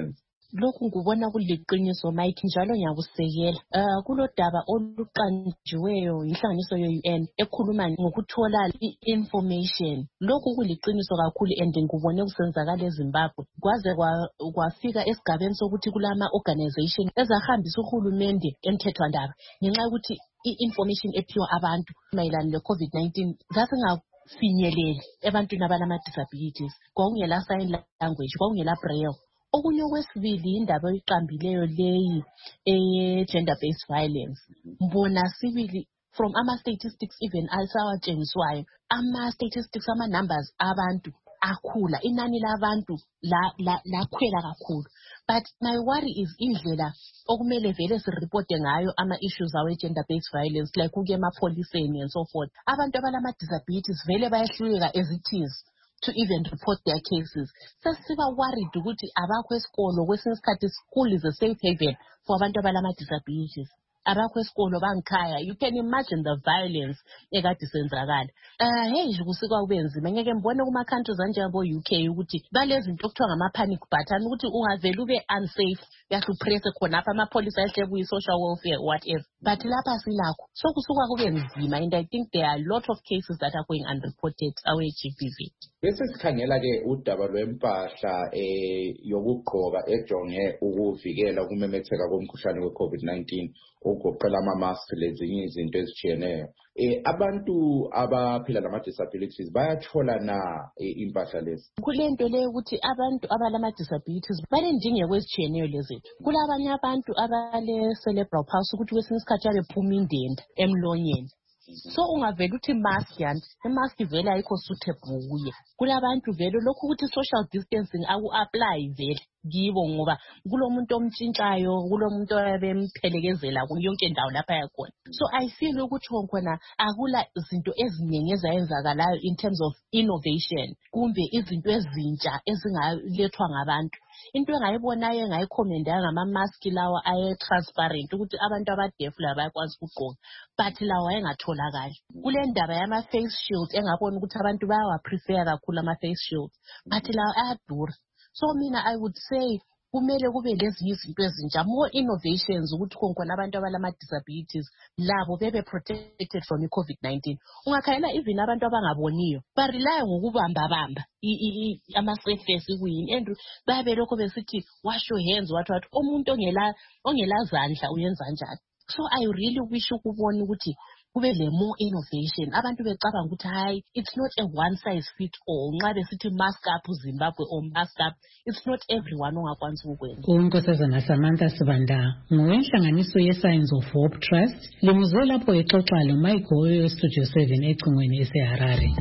lokhu ngubona kuliqiniso Mike njalo ngiyakusekela. Uh, kulodaba oluqanjiweyo inhlanganiso ye-U N ekhuluma ngokuthola i-information. Lokhu kuliqiniso kakhulu and ngubone kusenzakala eZimbabwe. Kwaze kwafika esigabeni sokuthi kulama organization ezahambisa uhulumende emthethwandaba ngenxa yokuthi i-information ephiwa abantu mayelana le-COVID nineteen zasingafinyeleli ebantwini abalama-disabilities. Kwakungela sign language, kwakungela braille. Okunye okwesibili indaba oyiqambileyo leyi e-gender-based violence. Mbona sibili from ama-statistics even asawatshengiswayo, ama-statistics, ama-numbers abantu akhula, inani labantu lakhwela kakhulu. But my worry is indlela okumele vele sireporte ngayo ama-issues awe gender-based violence, like ukuya emapoliseni and so forth. Abantu abalama-disabilities vele bayahluleka as it is to even report their cases. Sesiba worried ukuthi abakho esikolo, kwesinye isikhathi school is a safe haven for abantu abalama-disabilities. Abakho esikolo bangikhaya, you can imagine the violence ekade senzakala. Uh, hey, kusika kubenzima. Ngeke mbone kuma countries anjengabo-U K ukuthi balezinto okuthiwa ngama-panic button ukuthi ungavele ube unsafe, uyahlupress khona apha amapolisa ahle kuyi-social welfare, whatever. But lapha silakho. So kusuka kube nzima, and I think there are a lot of cases that are going unreported awe-G B V. Bese sikhangela ke udaba lwempahla eh yokugqoka ejonge ukuvikela ukumemetheka komkhuhlane we-COVID nineteen ukugoqela ama-mask lezinye izinto ezitshiyeneyo. Eh abantu abaphila nama-disabilities bayathola na impahla lezi? Kulento le ukuthi abantu abalama-disabilities banendingeko ezitshiyeneyo lezethu. Kulabanye abantu abale cerebral palsy ukuthi kwesinye isikhathi yabephuma indenda emlonyeni. So ungavela uthi mask yanti, mask vele ayikho suitable kuye. Kulabantu vele lokhu ukuthi social distancing aku-apply vele kibo ngoba kulomuntu omtshintshayo, kulomuntu oyabemphelekezela yonke indawo lapha yakhona. So I feel ukuthi khona akula izinto eziningi ezayenzakalayo in terms of innovation kumbe izinto ezintsha ezingalethwa ngabantu. Into engayibonayo engayikhomenda ngama-mask lawa aye-transparent ukuthi abantu abadeaf laba bayakwazi ukugqoka, but lawa engatholakali. Kule ndaba yama-face shield engabona ukuthi abantu bayawaprefer kakhulu ama-face shield, but lawa ayadura. So mina I would say kumele kube lezinye izinto ezintsha, more innovations ukuthi khona abantu abalama-disabilities labo bebe protected from i-COVID nineteen. Ungakhayela even abantu abangaboniyo barelaya ngokubamba-bamba ama-surface kuyini, and babe lokho besithi wash your hands, what what umuntu ongela zandla uyenza njani. So I really wish ukubona ukuthi kube le more innovation. Abantu becabanga ukuthi hayi, it's not a one size fit all. Nxa besithi mask up Zimbabwe or mask up, it's not everyone ongakwanisa ukwenza. Unkosazana Samantha Sibanda ngowenhlanganiso ye-Signs of Hope Trust limuze lapho exoxa lo Mike Goyo Studio seven ecingweni eseHarare.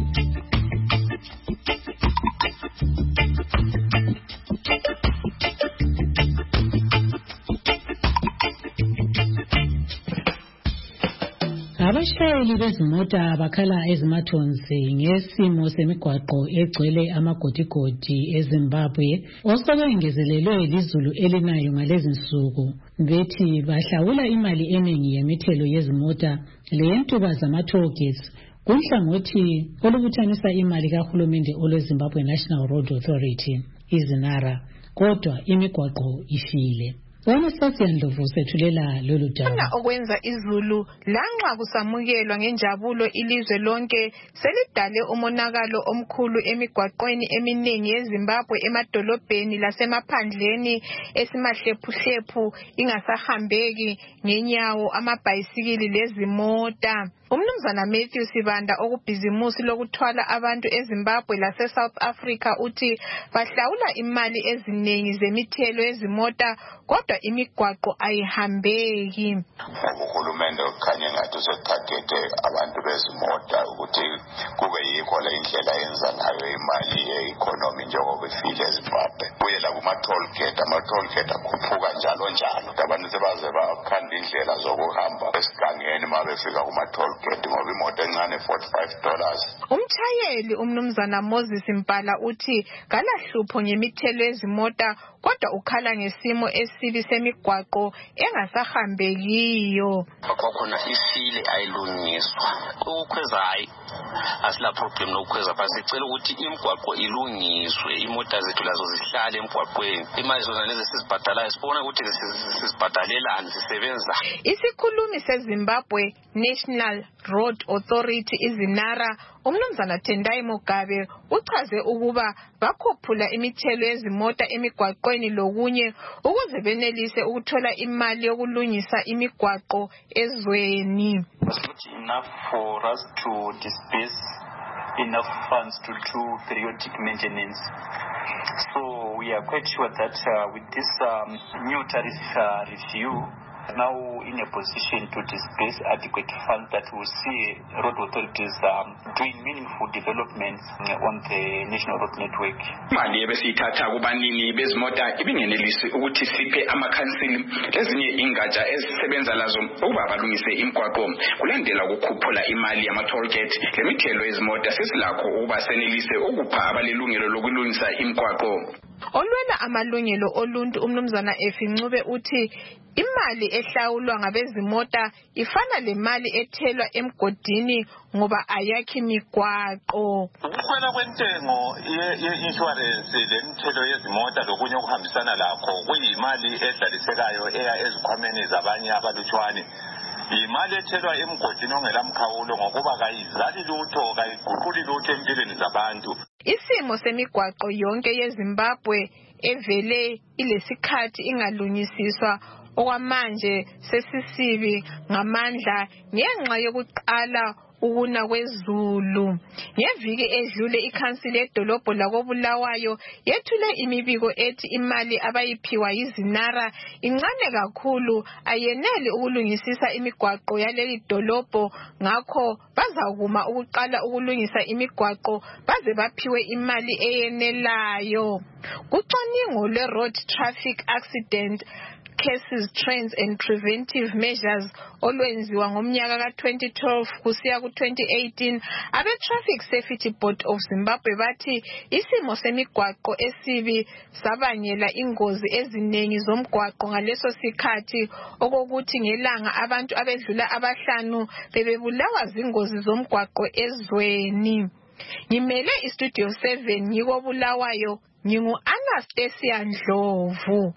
Abashayeli bezimota bakhala ezimathonsi ngesimo semigwaqo egcwele amagodigodi eZimbabwe osobengezelelwe lizulu elinayo ngalezi nsuku. Bethi bahlawula imali eningi yemithelo yezimota leyentuba zama-tollgates kunhlangothi olubuthanisa imali kahulumende olweZimbabwe National Road Authority izinara, kodwa imigwaqo ifile. Wona sasiyandlovu sethulela lolu daba. Khona okwenza izulu lanxa kusamukelwa ngenjabulo ilizwe lonke selidale umonakalo omkhulu emigwaqweni eminingi yeZimbabwe emadolobheni lasemaphandleni esimahlephuhlephu ingasahambeki ngenyawo amabhayisikili lezimota. Umnumzana Matthew Sibanda okubhizimusi lokuthwala abantu eZimbabwe lase South Africa uthi bahlawula imali eziningi zemithelo yezimota kodwa imigwaqo ayihambeki. Uhulumende ukhanye ngathi usethagethe abantu bezimota ukuthi kube yikho le indlela yenza ngayo imali ye-economy njengoba ifile eZimbabwe. Kuyela kuma-toll gate, ama-toll gate akhuphuka njalo njalo. Abantu sebaze bakhanda indlela zokuhamba esigangeni uma befika kuma-toll gate ngoba imoto encane forty-five dollars. Umchayeli umnumzana Moses Mpala uthi kalahlupho ngemithelo yezimota kodwa ukhala ngesimo esibi semigwaqo engasahambekiyo. Kwakhona ifile ayilungiswa ukukhweza hayi asila problem lokukhweza bhasi. Sicela ukuthi imigwaqo ilungiswe, imota zethu lazo zihlale emgwaqweni. Imali zona lezi sizibhadalayo sibona ukuthi sizibhadalelani zisebenza. Isikhulumi seZimbabwe National Road Authority izinara umnumzana Tendai Mugabe uchaze ukuba bakhuphula imithelo yezimota emigwaqweni lokunye ukuze benelise ukuthola imali yokulungisa imigwaqo ezweni. It's not enough for us to disperse enough funds to do periodic maintenance. So we are quite sure that uh, with this um, new tariff uh, review, now in a position to disperse adequate funds that will see road authorities um, doing meaningful developments on the national road network. Mali ebesithatha kubanini bezimota ibingenelisi ukuthi siphe amakhansili lezinye ingatsha ezisebenza lazo ukuba balungise imigwaqo kulandela ukukhuphula imali yama-toll gate. Lemithelo yezimota sesilakho ukuba senelise ukupha abalelungelo lokulungisa imigwaqo. Olwela amalungelo oluntu umnumzana Efincube uthi imali ehlawulwa ngabezimota ifana lemali ethelwa emgodini ngoba ayakhi imigwaqo. Ukukhwela kwentengo ye-insurance lemithelo yezimota lokunye okuhambisana lakho kuyimali edlalisekayo eya ezikhwameni zabanye abalutshwane. Imali ethelwa emgodini ongelamkhawulo ngokuba kayizali lutho kayiguquli lutho empilweni zabantu. Isimo semigwaqo yonke yeZimbabwe evele ilesikhathi ingalungisiswa okwamanje sesisibi ngamandla ngenxa yokuqala ukuna kwezulu. Ngeviki edlule ikhansili edolobho lakoBulawayo yethule imibiko ethi imali abayiphiwa yizinara incane kakhulu ayeneli ukulungisisa imigwaqo yaleli dolobho, ngakho bazakuma ukuqala ukulungisa imigwaqo baze baphiwe imali eyenelayo. Kucwaningo lwe-Road Traffic Accident Cases, Trends and Preventive Measures olwenziwa ngomnyaka ka twenty twelve kusiya ku twenty eighteen, abe-Traffic Safety Board of Zimbabwe bathi isimo semigwaqo esibi sabangela ingozi eziningi zomgwaqo ngaleso sikhathi, okokuthi ngelanga abantu abedlula abahlanu bebebulawa zingozi zomgwaqo ezweni. Ngimele iStudio seven ngiko Bulawayo, ngingu Anastasia Ndlovu.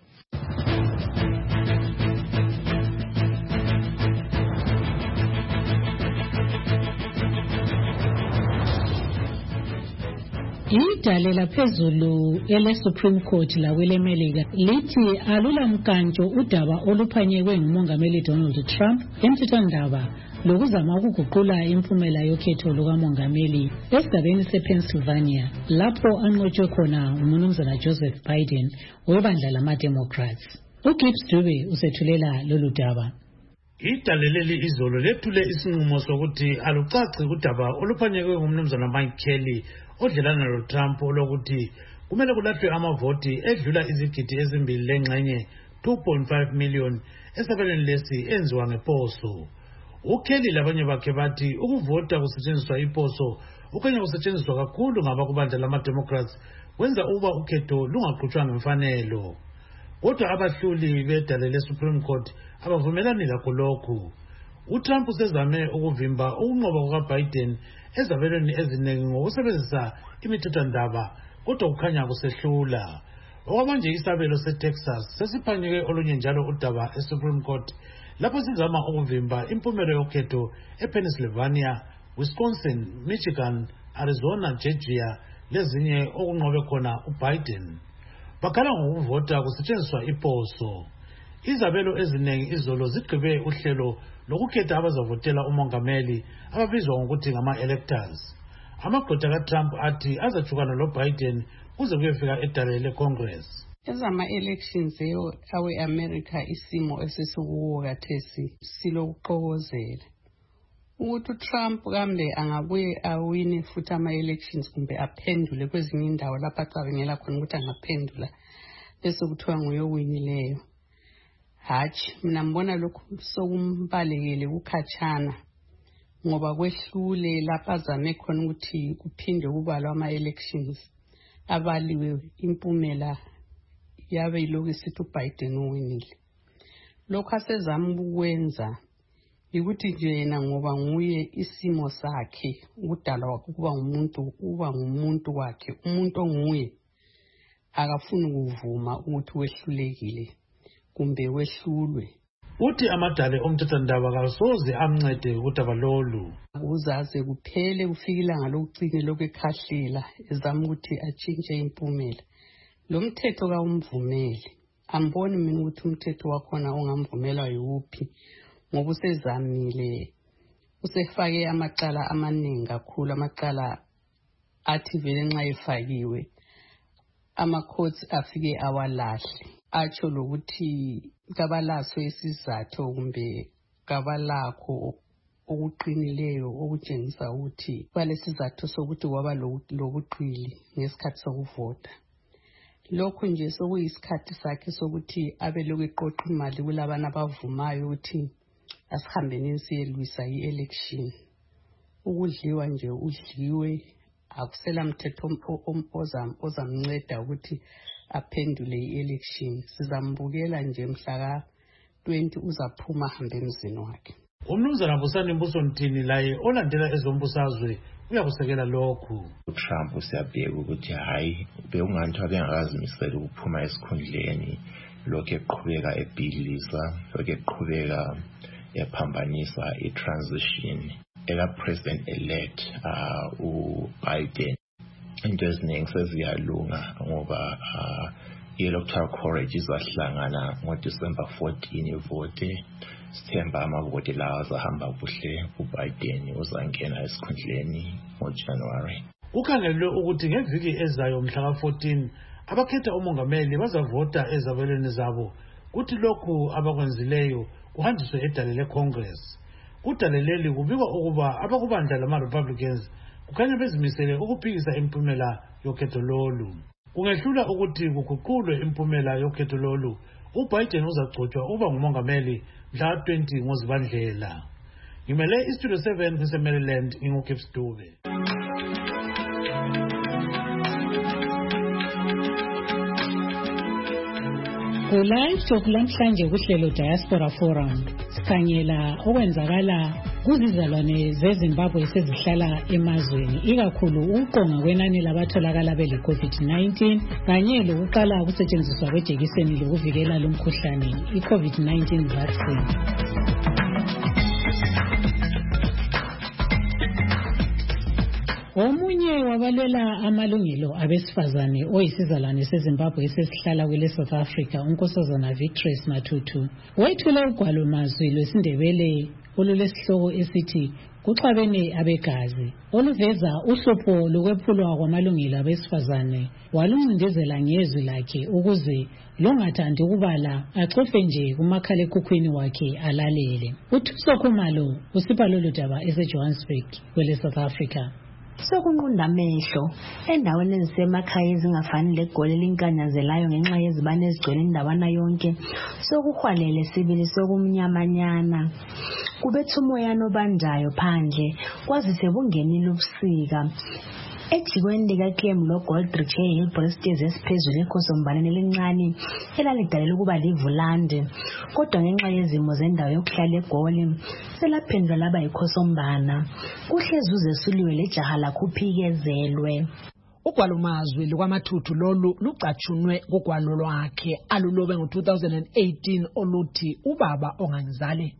Idale laphezulu ele Supreme Court lakwelemelika lithi alula mkantsho udaba oluphanyekwe ngumongameli Donald Trump emthethwandaba lokuzama ukuguqula impumela yokhetho lukamongameli esigabeni sePennsylvania lapho anqotshwe khona umnumzana Joseph Biden webandla lama-Democrats. uGibbs Dube usethulela lolu daba. Idale leli izolo lethule isinqumo sokuthi alucaci udaba oluphanyekwe ngumnumzana Mike Kelly odlelana loTrump lokuthi kumele kulahlwe amavoti edlula izigidi ezimbili lengxenye two point five million esabelweni lesi enziwa ngeposo. uKelly labanye bakhe bathi ukuvota kusetshenziswa iposo okanye kusetshenziswa kakhulu ngaba kubandla lama-Democrats wenza ukuba ukhetho lungaqhutshwa ngemfanelo. Kodwa abahluli bedale le-Supreme Court abavumelani lakho lokhu. uTrump usezame ukuvimba ukunqoba kukaBiden ezabelweni eziningi ngokusebenzisa imithethwandaba, kodwa kukhanya kusehlula. Okwamanje isabelo seTexas sesiphanyeke olunye njalo udaba eSupreme Court lapho sizama ukuvimba impumelo yokhetho ePennsylvania, Wisconsin, Michigan, Arizona, Georgia lezinye okunqobe khona uBiden. Bakhala ngokuvota kusetshenziswa iposo. Izabelo eziningi izolo zigqibe uhlelo lokukhetha abazavotela umongameli ababizwa ngokuthi ngama-electors. Amagqwetha kaTrump athi azajukana loBiden kuze kuyefika edale leCongress. Ezama-elections eyo awe-America isimo esisikuwo kathesi silokuxokozela ukuthi uTrump kambe angabuye awine futhi ama-elections kumbe aphendule kwezinye indawo lapho acabangela khona ukuthi angaphendula bese kuthiwa nguyowinileyo. Hatshi, mina mbona lokhu sokumbalekele kukhatshana ngoba kwehlule lapho azame khona ukuthi kuphinde kubalwa ama-elections abaliwe impumela yabe ilokhu isithi uBiden uwinile. Lokhu asezama ukwenza Ikuthi nje yena ngoba nguye isimo sakhe ukudala wakhe kuba ngumuntu uba ngumuntu wakhe umuntu onguye akafuni ukuvuma ukuthi wehlulekile kumbe wehlulwe. Uthi amadale omthethandaba kasoze amncede udaba lolu. Uzaze kuphele kufika ilanga lokucine lokukhahlela ezama ukuthi atshintshe impumela. Lo mthetho kawumvumeli. Amboni mina ukuthi umthetho wakhona ongamvumela yiwuphi ngoba usezamile usefake amacala amaningi kakhulu amacala athi vele nxa efakiwe ama-courts afike awalahle atsho lokuthi kabalaso isizathu kumbe kabalakho okuqinileyo okutshengisa ukuthi balesizathu sokuthi kwaba lobuqili ngesikhathi sokuvota. Lokho nje sokuyisikhathi sakhe sokuthi abe lokhu eqoqa imali kulabana abavumayo ukuthi asihambeni siyelwisa i-election. Ukudliwa nje udliwe akusela mthetho ozamnceda ukuthi aphendule i-election. Sizambukela nje mhla ka twenty uzaphuma hambe emzini wakhe. Umnumzana Busani Mbuso Mthini laye olandela ezombusazwe uyakusekela lokhu. uTrump usiyabheka ukuthi hayi bekunganthi bengakazimisela ukuphuma esikhundleni lokho eqhubeka ebhidliza lokho eqhubeka yaphambanisa i-transition ela president elect uh, uBiden. Into eziningi seziyalunga ngoba uh, i-electoral college izahlangana ngoDecember fourteen ivote. Sithemba amavoti lawa azahamba kuhle uBiden uzangena esikhundleni ngoJanuary. Ukhangelwe ukuthi ngeviki ezayo mhla ka fourteen abakhetha umongameli bazavota ezabelweni zabo kuthi lokhu abakwenzileyo kuhanjiswe edale leCongress. Kudale leli kubikwa ukuba abakubandla lama-Republicans kukhanya bezimisele ukuphikisa impumela yokhetho lolu. Kungehlula ukuthi kuguqulwe impumela yokhetho lolu, uBiden uzagcotshwa uba ngumongameli mhla twenty ngoZibandlela. Ngimele iStudio seven kuseMaryland inguKips Dube. Ku-live talk lamhlanje kuhlelo Diaspora Forum sikhangela okwenzakala kuzizalwane zeZimbabwe esezihlala emazweni ikakhulu ukuqonga kwenani labatholakala bele COVID nineteen kanye lokuqala ukusetshenziswa kwejekiseni lokuvikela lumkhuhlane i-COVID nineteen vaccine. Omunye wabalela amalungelo abesifazane oyisizalwane seZimbabwe esesihlala kwele South Africa uNkosazana Victress Matutu wethula ugwalo mazwi lwesindebele olulesihloko esithi kuxabene abegazi oluveza uhlupho lokwephulwa kwamalungelo abesifazane waluncindezela ngezwi lakhe ukuze longathandi ukubala acofe nje kumakhalekhukhwini wakhe alalele. uThuso Khumalo usipha lolu daba eseJohannesburg kwele South Africa. Sokunqunda amehlo endaweni ezisemakhaya ezingafani legoli linkanyazelayo ngenxa yezibane ezigcwele indawana yonke sokuhwalele sibili sokumnyamanyana kubetha umoya nobandayo phandle kwazise bungenile ubusika ejikweni likaClem loGoldrich eHillbrow Stairs esiphezulu ekhosombaneni elincane elalidalela ukuba livulande kodwa ngenxa yezimo zendawo yokuhlala eGoli selaphendula laba yikhosombana kuhlezi uzesuliwe lejaha lakho uphikezelwe. Ugwalo mazwi lukwaMathuthu lolu lucatshunwe kugwalo lwakhe alulobe ngo two thousand eighteen oluthi ubaba ongangizali.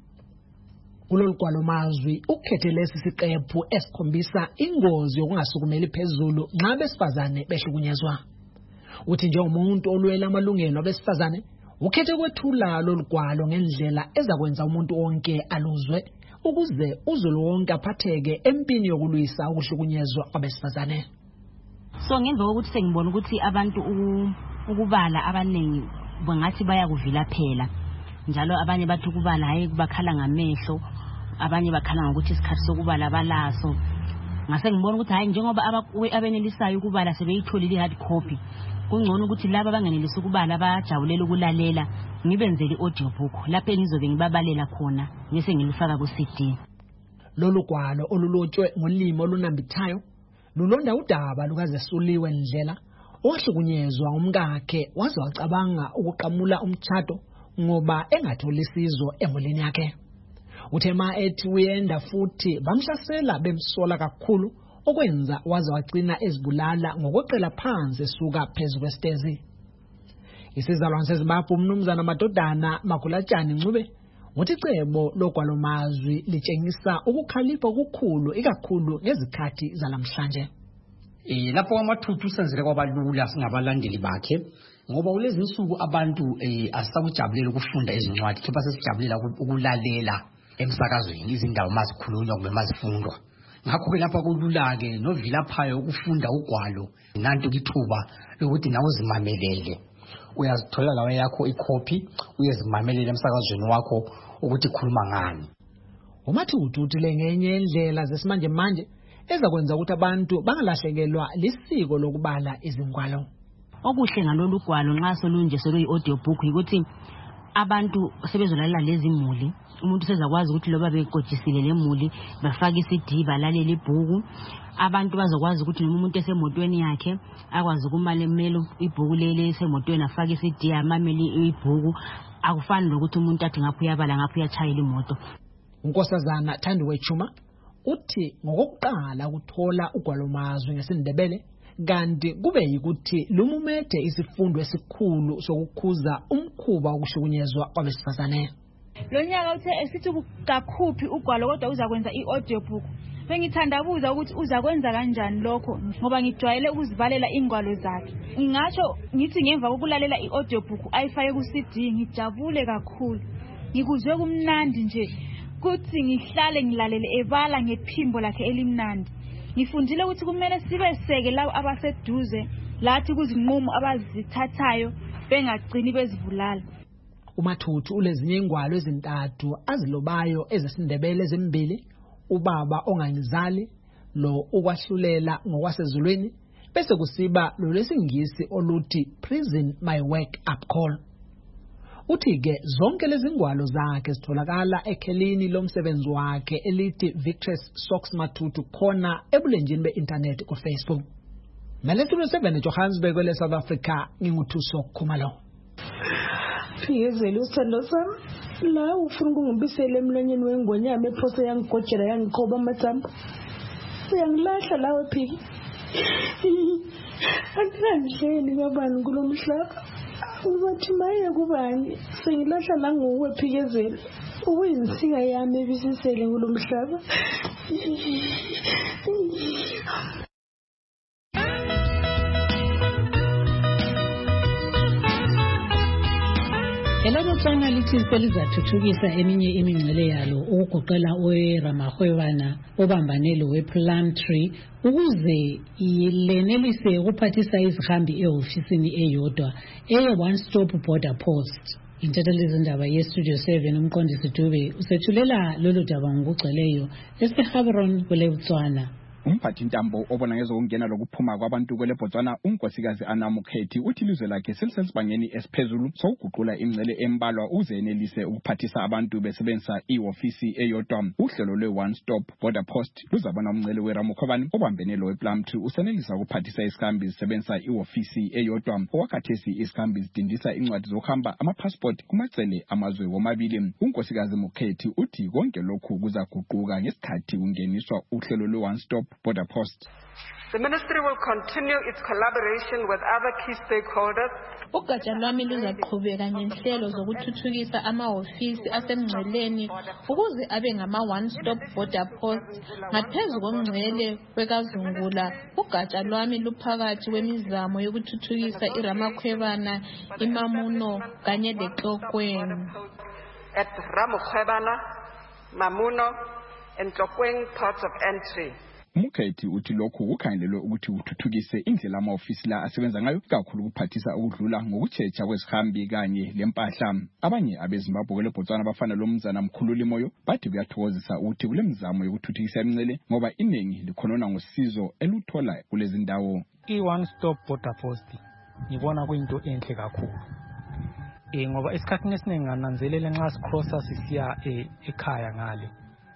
Kulolu gwalo mazwi ukhethe lesi siqephu esikhombisa ingozi yokungasukumeli phezulu nxa besifazane behlukunyezwa. Uthi njengomuntu olwela amalungelo abesifazane ukhethe kwethula lolu gwalo ngendlela ezakwenza umuntu wonke aluzwe ukuze uzulu wonke aphatheke empini yokulwisa ukuhlukunyezwa kwabesifazane. So ngemva kokuthi sengibona ukuthi abantu ukubala abaningi bangathi bayakuvila phela njalo abanye bathi ukubala hayi bakhala ngamehlo abanye bakhala ngokuthi isikhathi sokubala balaso ngase ngibona ukuthi hayi njengoba abenelisayo ukubala sebeyitholile hard copy kungcono ukuthi laba abangenelisa ukubala bajabulela ukulalela ngibenzele audio book lapho engizobe ngibabalela khona ngise ngilifaka ku C D. Lolu gwalo olulotshwe ngolimi olunambithayo lulonda udaba lukaZesuliwe Ndlela ohlukunyezwa umkakhe waze wacabanga ukuqamula umtchato ngoba engatholi isizo emulini yakhe. uthema ethi uyenda futhi bamhlasela bemsola kakhulu okwenza waze wagcina ezibulala ngokweqela phansi esuka phezu kwestezi. Isizalwane seZimbabwe umnumzana Madodana Magulatshani Ncube uthi icebo logwalomazwi litshengisa ukukhalipha okukhulu ikakhulu ngezikhathi zalamhlanje. Eh lapho amathuthu senzele kwabalula singabalandeli bakhe ngoba kulezi insuku abantu eh asisakujabulele ukufunda izincwadi kepha sesijabulela ukulalela emsakazweni izindaba mazikhulunywa kube mazifundwa. Ngakho ke lapha kulula ke novilaphayo ukufunda ugwalo nanto kithuba lokuthi nawe uzimamelele. Uyazithola lawe yakho icopy uyezimamelela emsakazweni wakho ukuthi khuluma ngani. Umathuthu uthi lengenye indlela zesimanje manje ezakwenza ukuthi abantu bangalahlekelwa lisiko lokubala izingwalo. Okuhle ngalolu gwalo nxa solunje soluyi audio book ukuthi abantu sebezolalela lezi imuli umuntu sezakwazi ukuthi loba bekotshisile lemuli bafaka i-C D balalela ibhuku. Abantu bazokwazi ukuthi noma umuntu esemotweni yakhe akwazi ukumala emelo ibhuku lele esemotweni afaka i-C D amameli ibhuku akufani lokuthi umuntu athi ngapho uyabala ngapho uyachayela imoto. uNkosazana Thandiwe Chuma uthi ngokuqala ukuthola ugwalomazwi ngesindebele kanti kube yikuthi lumumethe isifundo esikhulu sokukhuza umkhuba wokushukunyezwa kwabesifazane. Lonyaka uthe esithi kakhuphi ugwalo kodwa uzakwenza i-audio book. Bengithandabuza ukuthi uzakwenza kanjani lokho ngoba ngijwayele ukuzibalela ingwalo zakhe. Ngingasho ngithi ngemva kokulalela i-audio book ayifake ku-C D ngijabule kakhulu. Ngikuzwe kumnandi nje kuthi ngihlale ngilalele ebala ngephimbo lakhe elimnandi. Ngifundile ukuthi kumele sibe seke labo abaseduze lathi kuzinqumo abazithathayo bengagcini bezivulala. Umathuthu ulezinye ingwalo ezintathu azilobayo ezesindebele ezimbili ubaba ongangizali lo ukwahlulela ngokwasezulwini bese kusiba lo lesingisi oluthi Prison My Work Up Call. Uthi ke zonke lezi ngwalo zakhe zitholakala ekhelini lomsebenzi wakhe elithi Victress Socks Mathuthu khona ebulenjini be-internet ku Facebook. Meletulo seven Johannesburg kwele South Africa nginguthuso Khumalo. Phiyezela usithando sami la ufuna ukungibisela emlonyeni wengonyama ephose yangigojela yangiqhoba amathamba. Uyangilahla lawe phiki. Andinandleni kabani kulo mhlaba. Ubathi maye kubani sengilahla la nguwe Phiyezela. Uyinsika yami ebisisele kulo mhlaba. Elabotswana lithi selizathuthukisa eminye imingcele yalo ukugoqela oweRamahwebana obambanelo wePlumtree ukuze ilenelise ukuphathisa izihambi ehofisini eyodwa eye one stop border post. Intatheli zindaba yestudio seven umqondisi Dube usethulela lolu daba ngokugcweleyo eseHabron kweleBotswana. Umphathi Ntambo obona ngezokungena lokuphuma kwabantu kwele Botswana uNkosikazi Anamukhethi uthi ilizwe lakhe selisebangeni esiphezulu sokuguqula imingcele embalwa uze enelise ukuphathisa abantu besebenzisa iofisi eyodwa. Uhlelo lwe one stop border post luzabona umngcele weRamahwebana obambenelo wePlumtree usenelisa ukuphathisa isihambi zisebenzisa iofisi eyodwa. Okwakhathesi isihambi zidindisa incwadi zokuhamba amapassport kumacele amazwe womabili. uNkosikazi Mukhethi uthi konke lokhu kuzaguquka ngesikhathi kungeniswa uhlelo lwe one stop border post. The ministry will continue its collaboration with other key stakeholders. Ugatsha lwami luzaqhubeka ngenhlelo zokuthuthukisa amahhovisi asemngceleni ukuze abe ngama one stop border post. Ngaphezulu komngcele wekazungula, ugatsha lwami luphakathi wemizamo yokuthuthukisa iRamahwebana, iMamuno kanye leXokweni. At Ramahwebana, Mamuno and Xokweng ports of entry. Mukhethi uthi lokhu kukhangelelwe ukuthi uthuthukise indlela ama-ofisi la asebenza ngayo kakhulu ukuphathisa ukudlula ngokutshecha kwezihambi kanye lempahla. Abanye abeZimbabwe kwele Botswana bafana lo mzana Mkhululi Moyo bathi kuyathokozisa ukuthi kule mizamo yokuthuthukisa imingcele ngoba iningi likhonona ngosizo eluthola kulezi ndawo. I-one stop border post ngibona kuyinto enhle kakhulu. Eh ngoba esikhathini esiningi ngananzelela nxa sicrossa sisiya ekhaya ngale.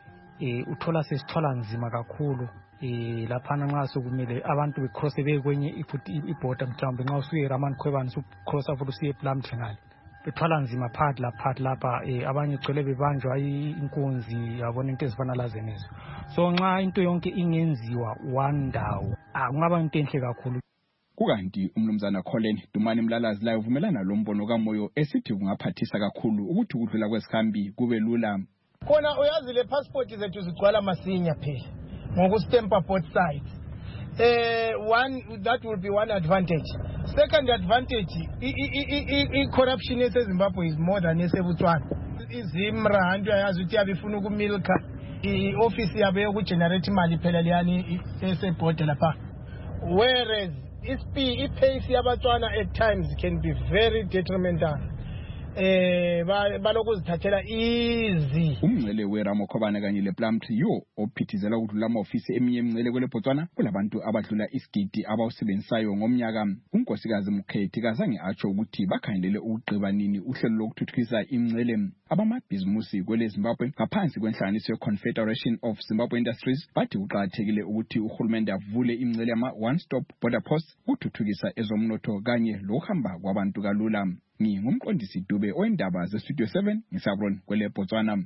Eh uthola sesithola nzima kakhulu. Eh lapha nxa sokumele abantu becross bekwenye ifuthi iborder mhlawumbe nxa usuye eRamahwebana ucrossa futhi usiye ePlumtree ngale bethwala nzima phakathi la phakathi lapha eh, abanye gcwele bebanjwa inkunzi yabona into ezifana lazenezo. So nxa into yonke ingenziwa one ndawo akungaba into enhle kakhulu. Kukanti umnumzana Colin Dumani Mlalazi la uvumelana lo mbono kaMoyo esithi kungaphathisa kakhulu ukuthi ukudlula kwesikhambi kube lula. Khona uyazi le passport zethu zigcwala masinya phela ngokustempa both sides. Uh, one that will be one advantage. Second advantage, i-corruption eseZimbabwe is more than eseBotswana. Izimra hantu yazi ukuthi abifuna ukumilka i-office yabo yokugenerate imali phela liyani esebhode lapha. Whereas i-pace yabatswana at times can be very detrimental. Eh balokuzithathela easy. Umngcele weRamokhobane kanye lePlumtree yo ophithizela ukudlula ama-ofisi eminye emingcele kwele Botswana kulabantu abadlula isigidi abawusebenzisayo ngomnyaka. uNkosikazi Mkhethi kazange atsho ukuthi bakhangelele ukugqiba nini uhlelo lokuthuthukisa imingcele. Abamabhizimusi kwele Zimbabwe ngaphansi kwenhlanganiso ye-Confederation of Zimbabwe Industries bathi kuqakathekile ukuthi uhulumende avule imingcele yama one stop border post ukuthuthukisa ezomnotho kanye lokuhamba kwabantu kalula. Ngingumqondisi Dube oendaba ze Studio seven ngisabron kwele Botswana.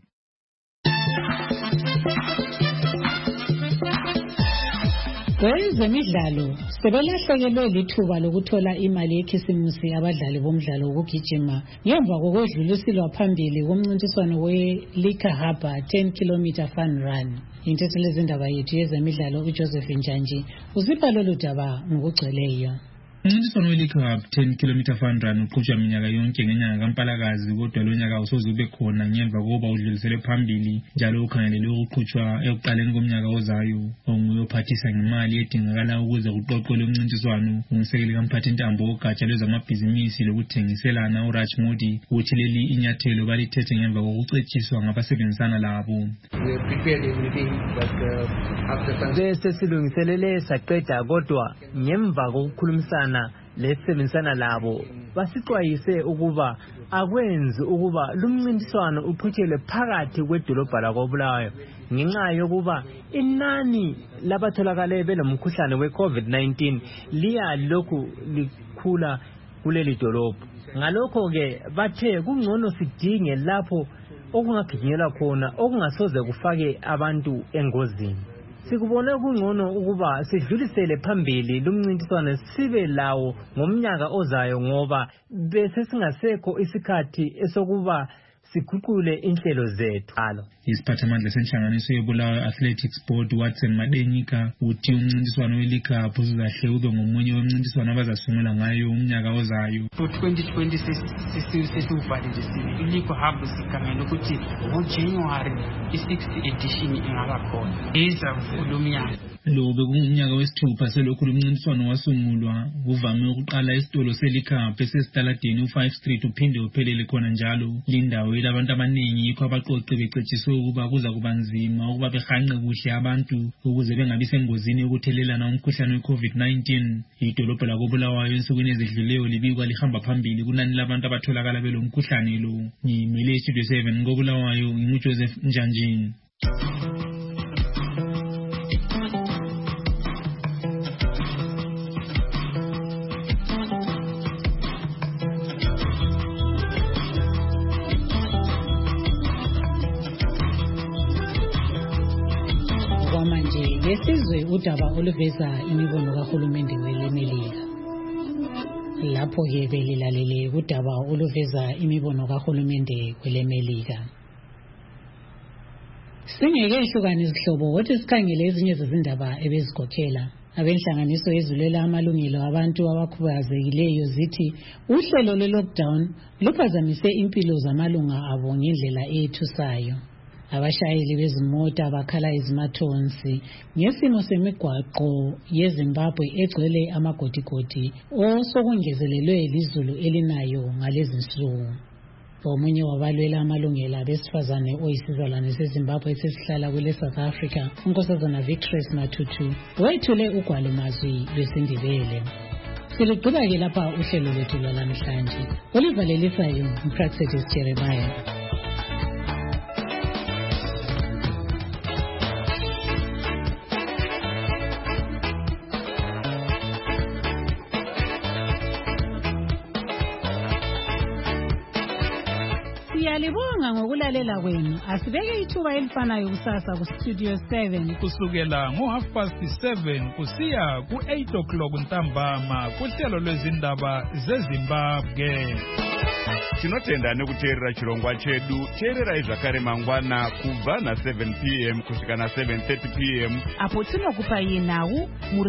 Kwezemidlalo sebelahlekelwe lithuba lokuthola imali yekhisimusi abadlali bomdlalo wokugijima ngemva kokwedlulisilwa phambili komncintiswano we-Lika Harbour ten kilometer fun run. Intethelo ezindaba yethu yezemidlalo uJoseph Njanji uzipha lolu daba ngokugcweleyo. Umncintiswano we-Lika Harbour ten kilometer fun run uqhutshwa minyaka yonke ngenyanga kaMpalakazi kodwa lo nyaka awusoze ube khona ngemva kokuba udluliselwe phambili njalo ukhangelelwe ukuqhutshwa ekuqaleni komnyaka ozayo. Onguye ophathisa ngemali edingakala ukuze kuqoqwe lo mncintiswano umsekeli kamphathintambo wogatsha lwezamabhizinisi lokuthengiselana uRaj Modi uthi leli inyathelo balithethe ngemva kokucetshiswa ngabasebenzisana labo. Sesilungiselele saqeda kodwa ngemva kokukhulumisana lesebenzisana labo basixwayise ukuba akwenzi ukuba lumncintiswano uqhutshele phakathi kwedolobha lakoBulawayo ngenxa yokuba inani labatholakale belomkhuhlane we-COVID nineteen liya lokhu likhula kuleli dolobha. Ngalokho ke bathe kungcono sidinge lapho okungagijinyelwa khona okungasoze kufake abantu engozini. Sikubone kungcono ukuba sidlulisele phambili lumncintiswano sibe lawo ngomnyaka ozayo ngoba bese singasekho isikhathi esokuba siguqule inhlelo zethu. Isiphathamandla senhlanganiso yeBulawayo Athletics Board Watson Madenyika uthi umncintiswano we-Lika Harbour uzahle ube ngomunye wemncintiswano abazasungula ngayo umnyaka ozayo. For twenty twenty sesiwuvalidisile i-Lika Harbour sigamele ukuthi ngoJanuary i-sixth edition ingaba khona eza kulo mnyaka. Lo bekungumnyaka wesithupha selokhu lumncintiswano wasungulwa kuvame ukuqala isitolo se-Lika Harbour esesitaladeni u-five street uphinde uphelele khona njalo. Lindawo ilabantu abaningi yikho abaqoqi becetshiswe ukuba kuza kuba nzima ukuba behanqe kuhle abantu ukuze bengabi sengozini yokuthelelana umkhuhlane we-COVID nineteen. Idolobho lakoBulawayo ensukwini ezidluleyo libikwa lihamba phambili kunani labantu abatholakala belo mkhuhlane lo. Ngimele iStudio seven koBulawayo nginguJoseph Njanjini. Lesizwe udaba oluveza imibono kahulumende welemelika. Lapho ke belilalele udaba oluveza imibono kahulumende welemelika. Singeke hlukane izihlobo wathi sikhangele ezinye zezindaba ebezikhokhela. Abenhlanganiso yezulela amalungelo abantu abakhubazekileyo zithi uhlelo le-lockdown luphazamise impilo zamalunga abo ngendlela eyethusayo. Abashayeli bezimota bakhala izimathonsi ngesimo semigwaqo yeZimbabwe egcwele amagodigodi osokungezelelwe lizulu elinayo ngalezi nsuku. Omunye wabalwela amalungelo abesifazane oyisizalwane seZimbabwe esesihlala kwele South Africa, uNkosazana Victorious Matutu, wethule ugwalo mazwi lwesiNdebele. Siligqiba ke lapha uhlelo lwethu lwalamhlanje. Olivalelisayo uPractice Jeremiah. Siyalibonga ngokulalela kwenu. Asibeke ithuba elifanayo kusasa ku Studio seven. Kusukela ngo half past seven kusiya ku eight o'clock ntambama kuhlelo lwezindaba zeZimbabwe. Tinotenda nekuteerera chirongwa chedu. Teererai zvakare mangwana kubva na seven p m kusvika na seven thirty p m apo tinokupa yenawu